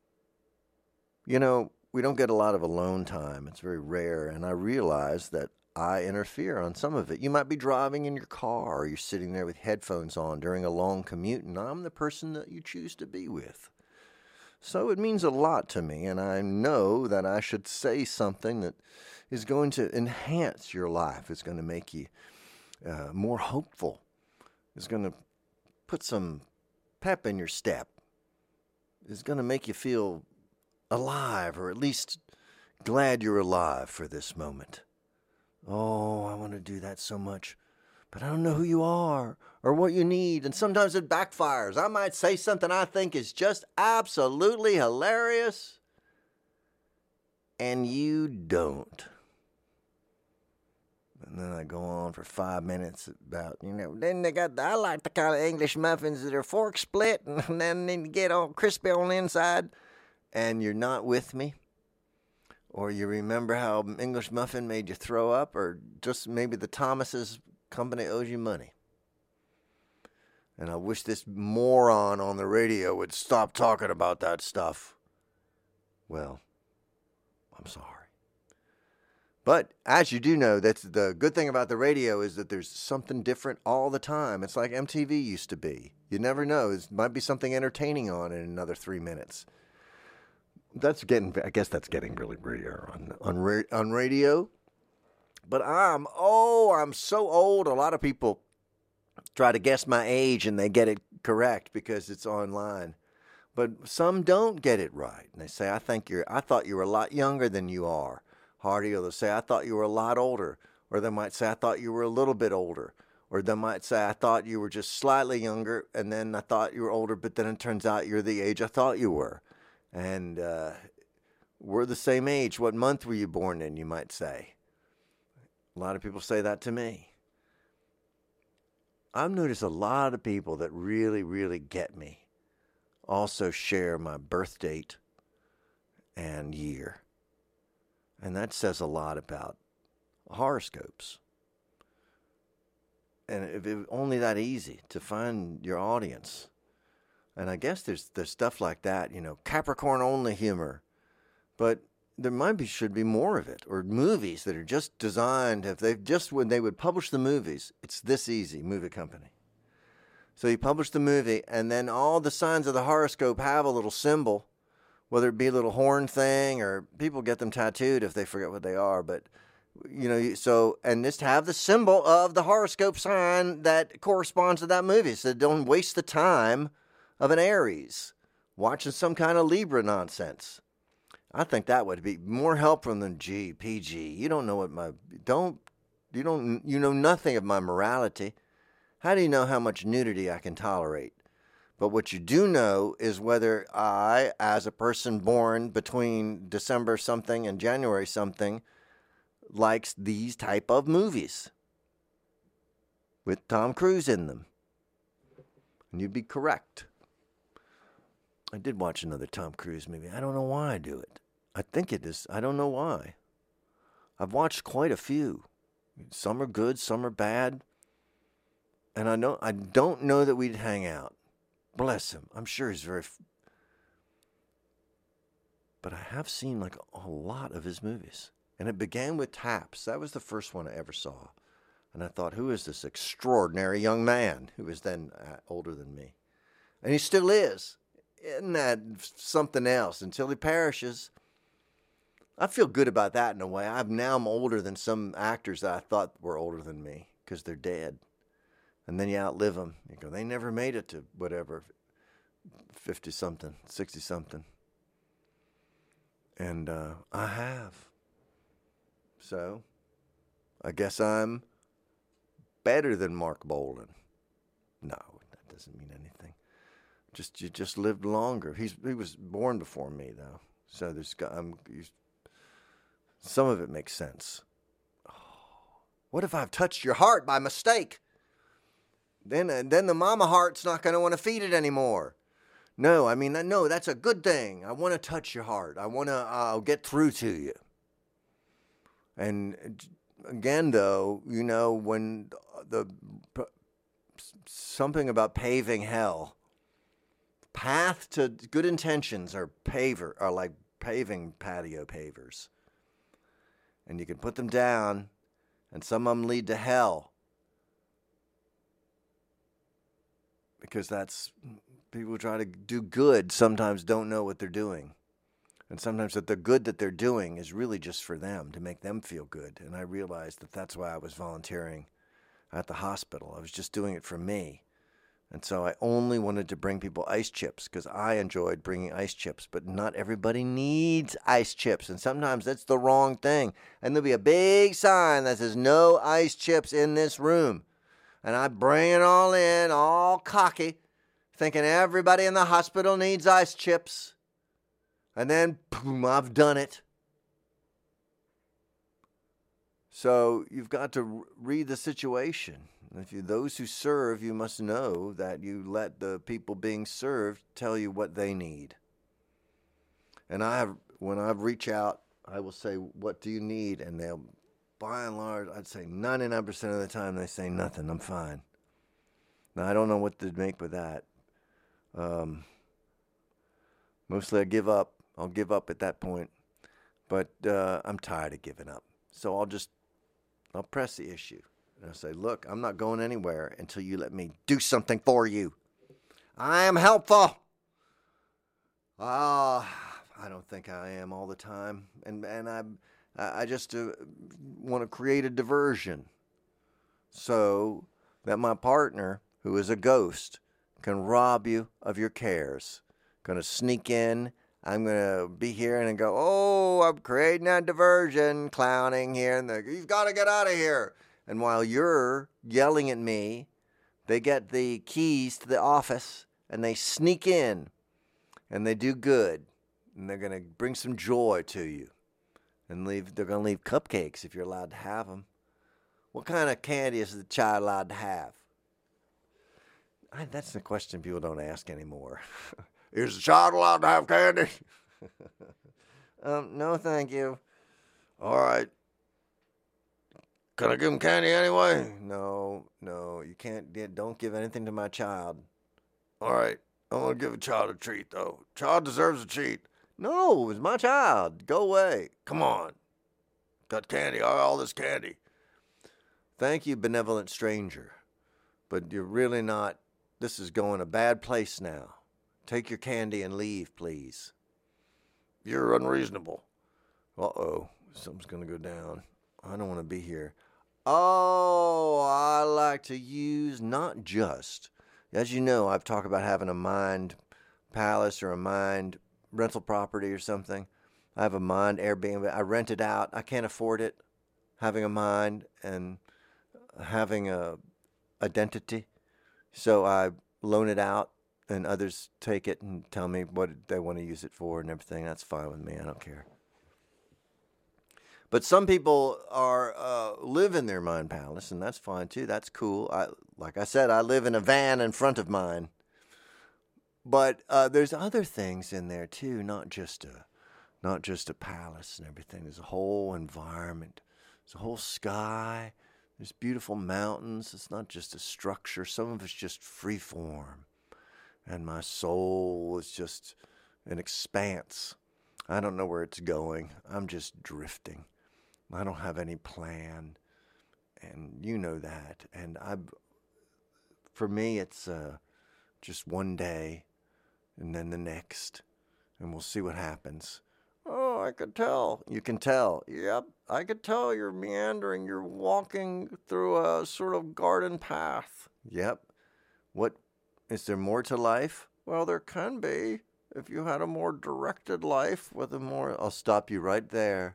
We don't get a lot of alone time. It's very rare, and I realize that I interfere on some of it. You might be driving in your car, or you're sitting there with headphones on during a long commute, and I'm the person that you choose to be with. So it means a lot to me, and I know that I should say something that is going to enhance your life, is going to make you more hopeful, is going to put some pep in your step, is going to make you feel alive, or at least glad you're alive for this moment. Oh, I want to do that so much, but I don't know who you are or what you need, and sometimes it backfires. I might say something I think is just absolutely hilarious, and you don't. And then I go on for 5 minutes about, then I like the kind of English muffins that are fork split, and then they get all crispy on the inside. And you're not with me, or you remember how English muffin made you throw up, or just maybe the Thomas's company owes you money. And I wish this moron on the radio would stop talking about that stuff. Well, I'm sorry. But as you do know, that's the good thing about the radio, is that there's something different all the time. It's like MTV used to be. You never know. There might be something entertaining on in another 3 minutes. I guess that's getting really rare on radio. But I'm so old. A lot of people try to guess my age and they get it correct because it's online. But some don't get it right. And they say, I thought you were a lot younger than you are, Hardy. Or they'll say, I thought you were a lot older. Or they might say, I thought you were a little bit older. Or they might say, I thought you were just slightly younger, and then I thought you were older, but then it turns out you're the age I thought you were. And we're the same age. What month were you born in, you might say? A lot of people say that to me. I've noticed a lot of people that really, really get me also share my birth date and year. And that says a lot about horoscopes. And if it was only that easy to find your audience. And I guess there's stuff like that, Capricorn only humor. But there should be more of it. Or movies that are just designed, when they would publish the movies, it's this easy, movie company. So you publish the movie, and then all the signs of the horoscope have a little symbol, whether it be a little horn thing, or people get them tattooed if they forget what they are. But, and just have the symbol of the horoscope sign that corresponds to that movie. So don't waste the time of an Aries watching some kind of Libra nonsense. I think that would be more helpful than PG. You don't know what you know nothing of my morality. How do you know how much nudity I can tolerate? But what you do know is whether I, as a person born between December something and January something, likes these type of movies with Tom Cruise in them. And you'd be correct. I did watch another Tom Cruise movie. I don't know why I do it. I think it is. I don't know why. I've watched quite a few. Some are good, some are bad. And I don't know that we'd hang out. Bless him. I'm sure he's very... But I have seen like a lot of his movies. And it began with Taps. That was the first one I ever saw. And I thought, who is this extraordinary young man who is then older than me? And he still is. Isn't that something else? Until he perishes. I feel good about that in a way. I'm older than some actors that I thought were older than me because they're dead. And then you outlive them. You go, they never made it to whatever, 50-something, 60-something. And I have. So, I guess I'm better than Mark Bolan. No, that doesn't mean anything. You just lived longer. He was born before me though, so some of it makes sense. Oh, what if I've touched your heart by mistake? Then the mama heart's not going to want to feed it anymore. No, I mean no, that's a good thing. I want to touch your heart. I want to get through to you. And again, though, you know when something about paving hell. Path to good intentions are like paving patio pavers. And you can put them down, and some of them lead to hell. Because people who try to do good sometimes don't know what they're doing. And sometimes the good that they're doing is really just for them, to make them feel good. And I realized that that's why I was volunteering at the hospital. I was just doing it for me. And so I only wanted to bring people ice chips because I enjoyed bringing ice chips. But not everybody needs ice chips. And sometimes that's the wrong thing. And there'll be a big sign that says, no ice chips in this room. And I bring it all in, all cocky, thinking everybody in the hospital needs ice chips. And then, boom, I've done it. So you've got to read the situation. Those who serve, you must know that you let the people being served tell you what they need. And when I reach out, I will say, what do you need? And they'll, by and large, I'd say 99% of the time they say nothing, I'm fine. Now, I don't know what to make with that. Mostly I give up. I'll give up at that point. But I'm tired of giving up. So I'll press the issue. And I say, look, I'm not going anywhere until you let me do something for you. I am helpful. I don't think I am all the time. And I just want to create a diversion so that my partner, who is a ghost, can rob you of your cares. Going to sneak in. I'm going to be here and go, oh, I'm creating a diversion, clowning here. And you've got to get out of here. And while you're yelling at me, they get the keys to the office and they sneak in and they do good. And they're going to bring some joy to you. And they're going to leave cupcakes if you're allowed to have them. What kind of candy is the child allowed to have? That's the question people don't ask anymore. Is the child allowed to have candy? No, thank you. All right. Can I give him candy anyway? No, you can't. Don't give anything to my child. All right. I want to give a child a treat, though. Child deserves a treat. No, it's my child. Go away. Come on. Got candy. All this candy. Thank you, benevolent stranger. But you're really not. This is going a bad place now. Take your candy and leave, please. You're unreasonable. Uh-oh. Something's going to go down. I don't want to be here. Oh, I like to use not just. As you know, I've talked about having a mind palace or a mind rental property or something. I have a mind, Airbnb. I rent it out. I can't afford it. Having a mind and having a identity. So I loan it out and others take it and tell me what they want to use it for and everything. That's fine with me. I don't care. But some people live in their mind palace, and that's fine too. That's cool. Like I said, I live in a van in front of mine. But there's other things in there too, not just a palace and everything. There's a whole environment. There's a whole sky. There's beautiful mountains. It's not just a structure. Some of it's just free form. And my soul is just an expanse. I don't know where it's going. I'm just drifting. I don't have any plan. And you know that. And for me, it's just one day and then the next. And we'll see what happens. Oh, I could tell. You can tell. Yep, I could tell you're meandering. You're walking through a sort of garden path. Yep. What, is there more to life? Well, there can be. If you had a more directed life with a more... I'll stop you right there.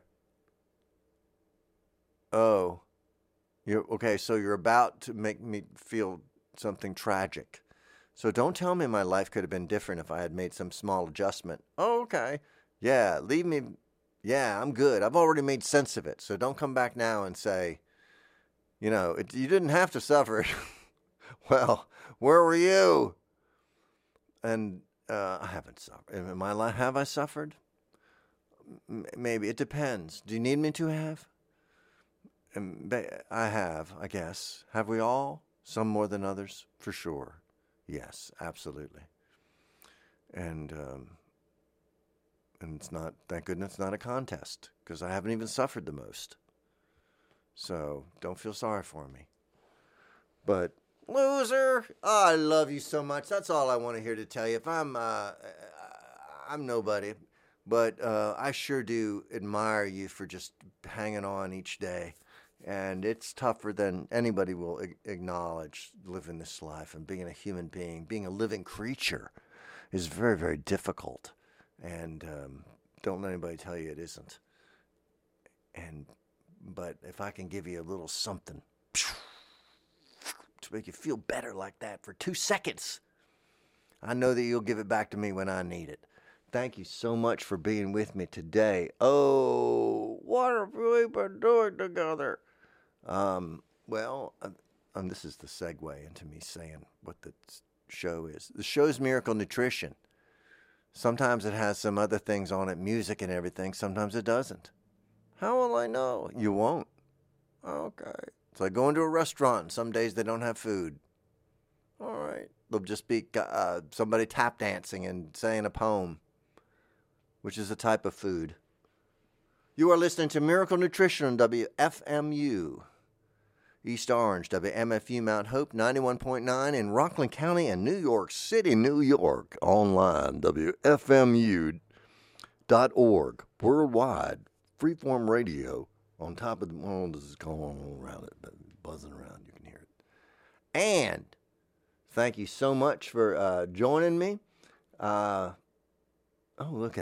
Oh. Okay, so you're about to make me feel something tragic. So don't tell me my life could have been different if I had made some small adjustment. Oh, okay. Yeah, leave me. Yeah, I'm good. I've already made sense of it. So don't come back now and say, you didn't have to suffer. Well, where were you? And I haven't suffered. In my life, have I suffered? Maybe. It depends. Do you need me to have? I have, I guess. Have we all? Some more than others? For sure. Yes, absolutely. And it's not, thank goodness, not a contest, because I haven't even suffered the most. So don't feel sorry for me. But, loser, I love you so much. That's all I want to hear to tell you. If I'm nobody, but I sure do admire you for just hanging on each day. And it's tougher than anybody will acknowledge, living this life and being a human being, being a living creature is very, very difficult. And don't let anybody tell you it isn't. But if I can give you a little something to make you feel better like that for 2 seconds, I know that you'll give it back to me when I need it. Thank you so much for being with me today. Oh, what have we been doing together? This is the segue into me saying what the show is. The show's Miracle Nutrition. Sometimes it has some other things on it, music and everything. Sometimes it doesn't. How will I know? You won't. Okay. It's like going to a restaurant. Some days they don't have food. All right. There'll just be somebody tap dancing and saying a poem, which is a type of food. You are listening to Miracle Nutrition on WFMU. East Orange, WMFU Mount Hope, 91.9 in Rockland County and New York City, New York. Online, WFMU.org. Worldwide, freeform radio on top of this is going on around it, buzzing around, you can hear it. And thank you so much for joining me. Look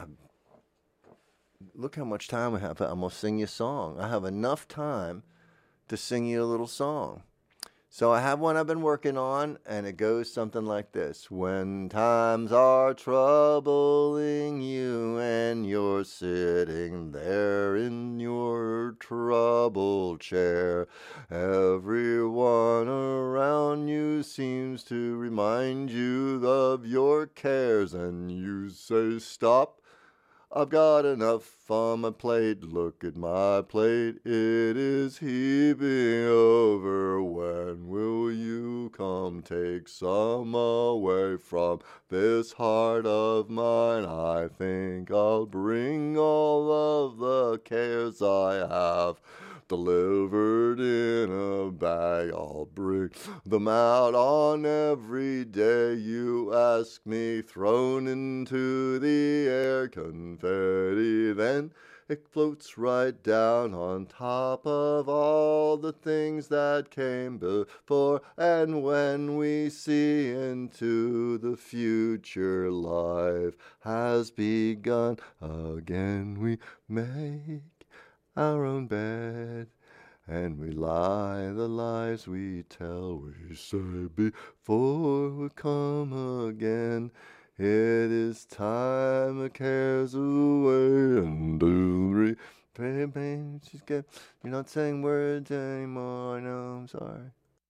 how much time I have. I'm going to sing you a song. I have enough time to sing you a little song. So I have one I've been working on, and it goes something like this. When times are troubling you and you're sitting there in your trouble chair, everyone around you seems to remind you of your cares, and you say, stop. I've got enough on my plate, look at my plate, it is heaving over. When will you come take some away from this heart of mine? I think I'll bring all of the cares I have delivered in a bag. I'll bring them out on every day you ask me, thrown into the air, confetti then It floats right down on top of all the things that came before. And when we see into the future, life has begun again. We make our own bed, and we lie the lies we tell. We say before we come again. It is time the cares away and do pain. You're not saying words anymore. No, I'm sorry.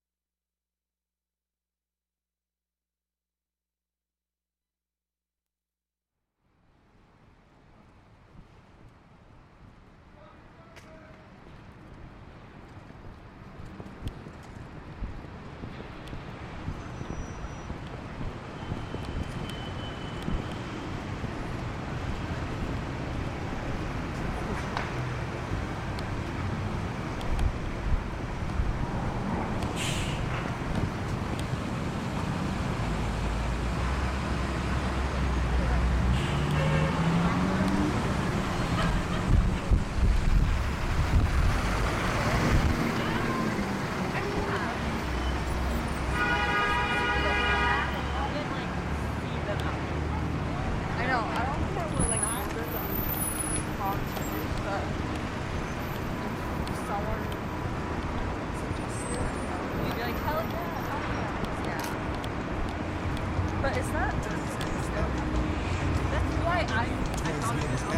I know. I don't think I would like order them constantly, but if someone suggested it, you'd be like, hell yeah. Yeah. But it's not just that's why I thought it was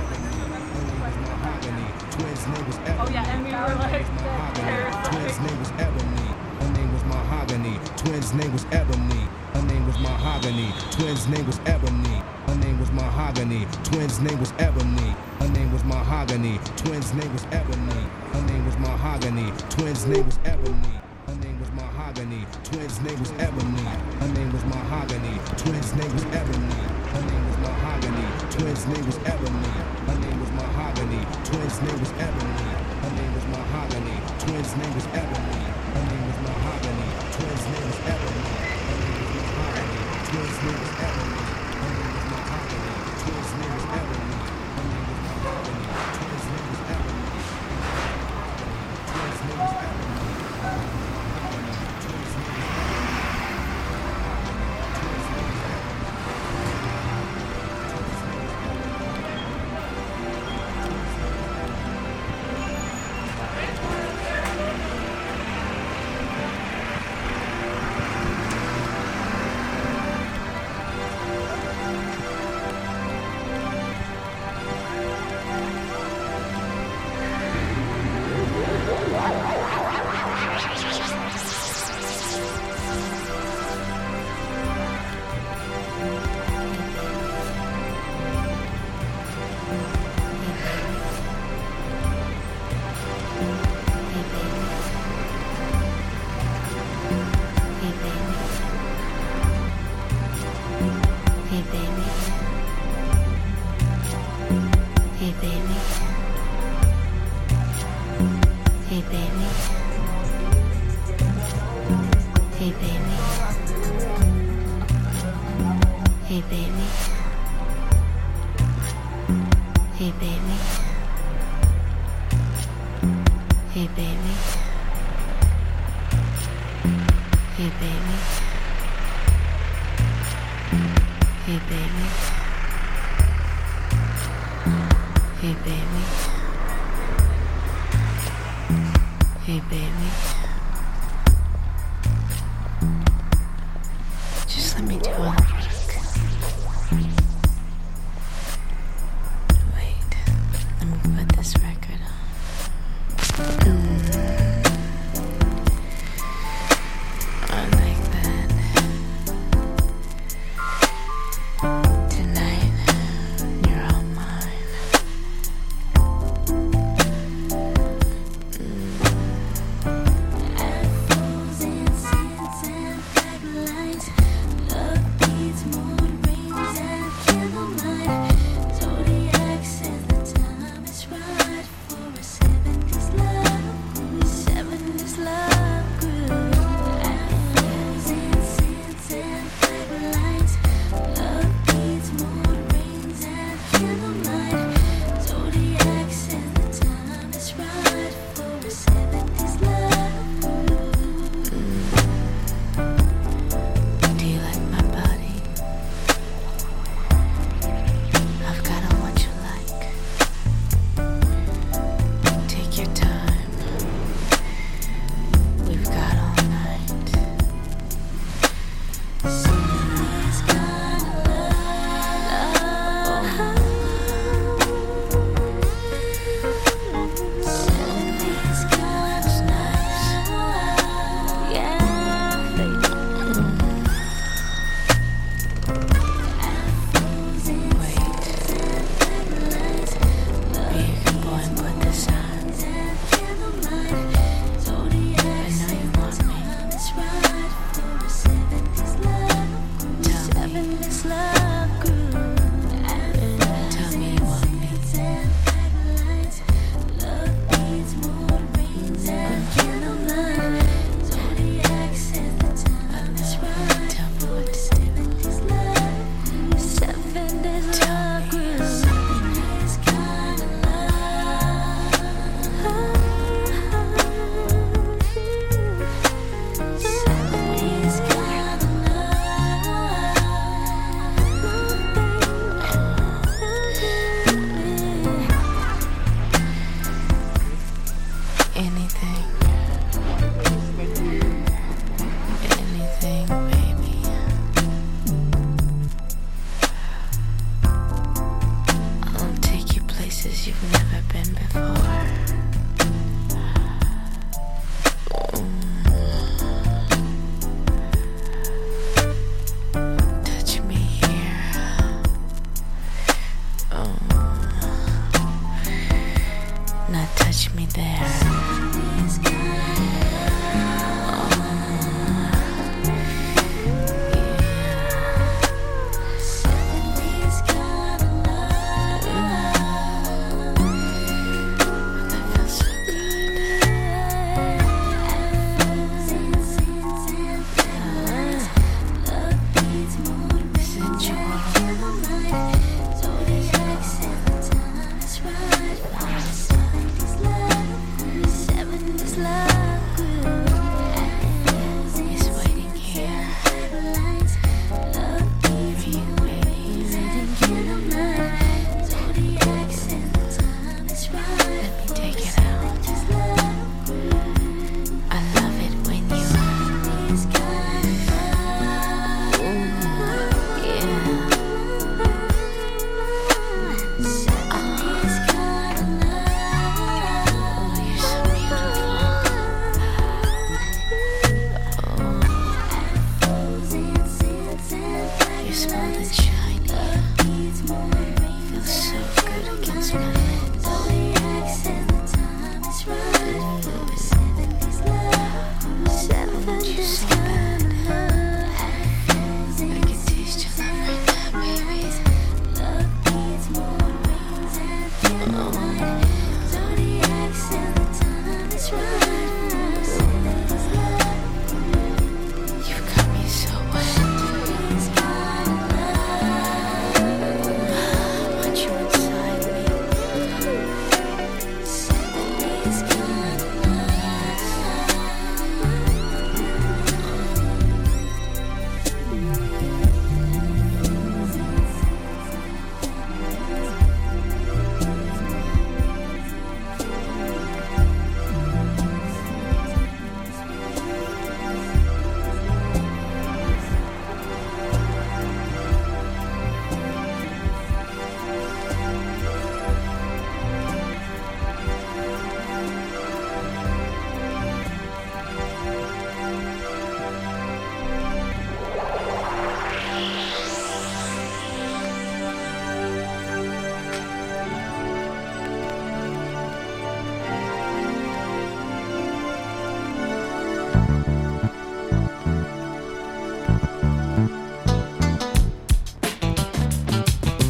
oh yeah, and we were like Twins' name was Ebony. Her name was Mahogany. Twins' name was Ebony. Her name was Mahogany. Twins' name was Ebony. Her name was Mahogany. Twins' name was Ebony. Her name was Mahogany. Twins' name was Ebony. Her name was Mahogany. Twins' name was Ebony. Her name was Mahogany. Twins' name was Ebony. Her name was Mahogany. Twins' name was Ebony. Her name was Mahogany. Twins' name was Ebony. Her name was Mahogany. Twins' name was Ebony. Her name was Mahogany. Twins' name was Ebony. Her name was Mahogany. Twins' name was Ebony. Her name was Mahogany. Twins' name was Ebony. Her name was Mahogany. Twins' name was Ebony. Her name was Mahogany. Twins' name was Ebony. Twins' name was Ebony. Hey baby.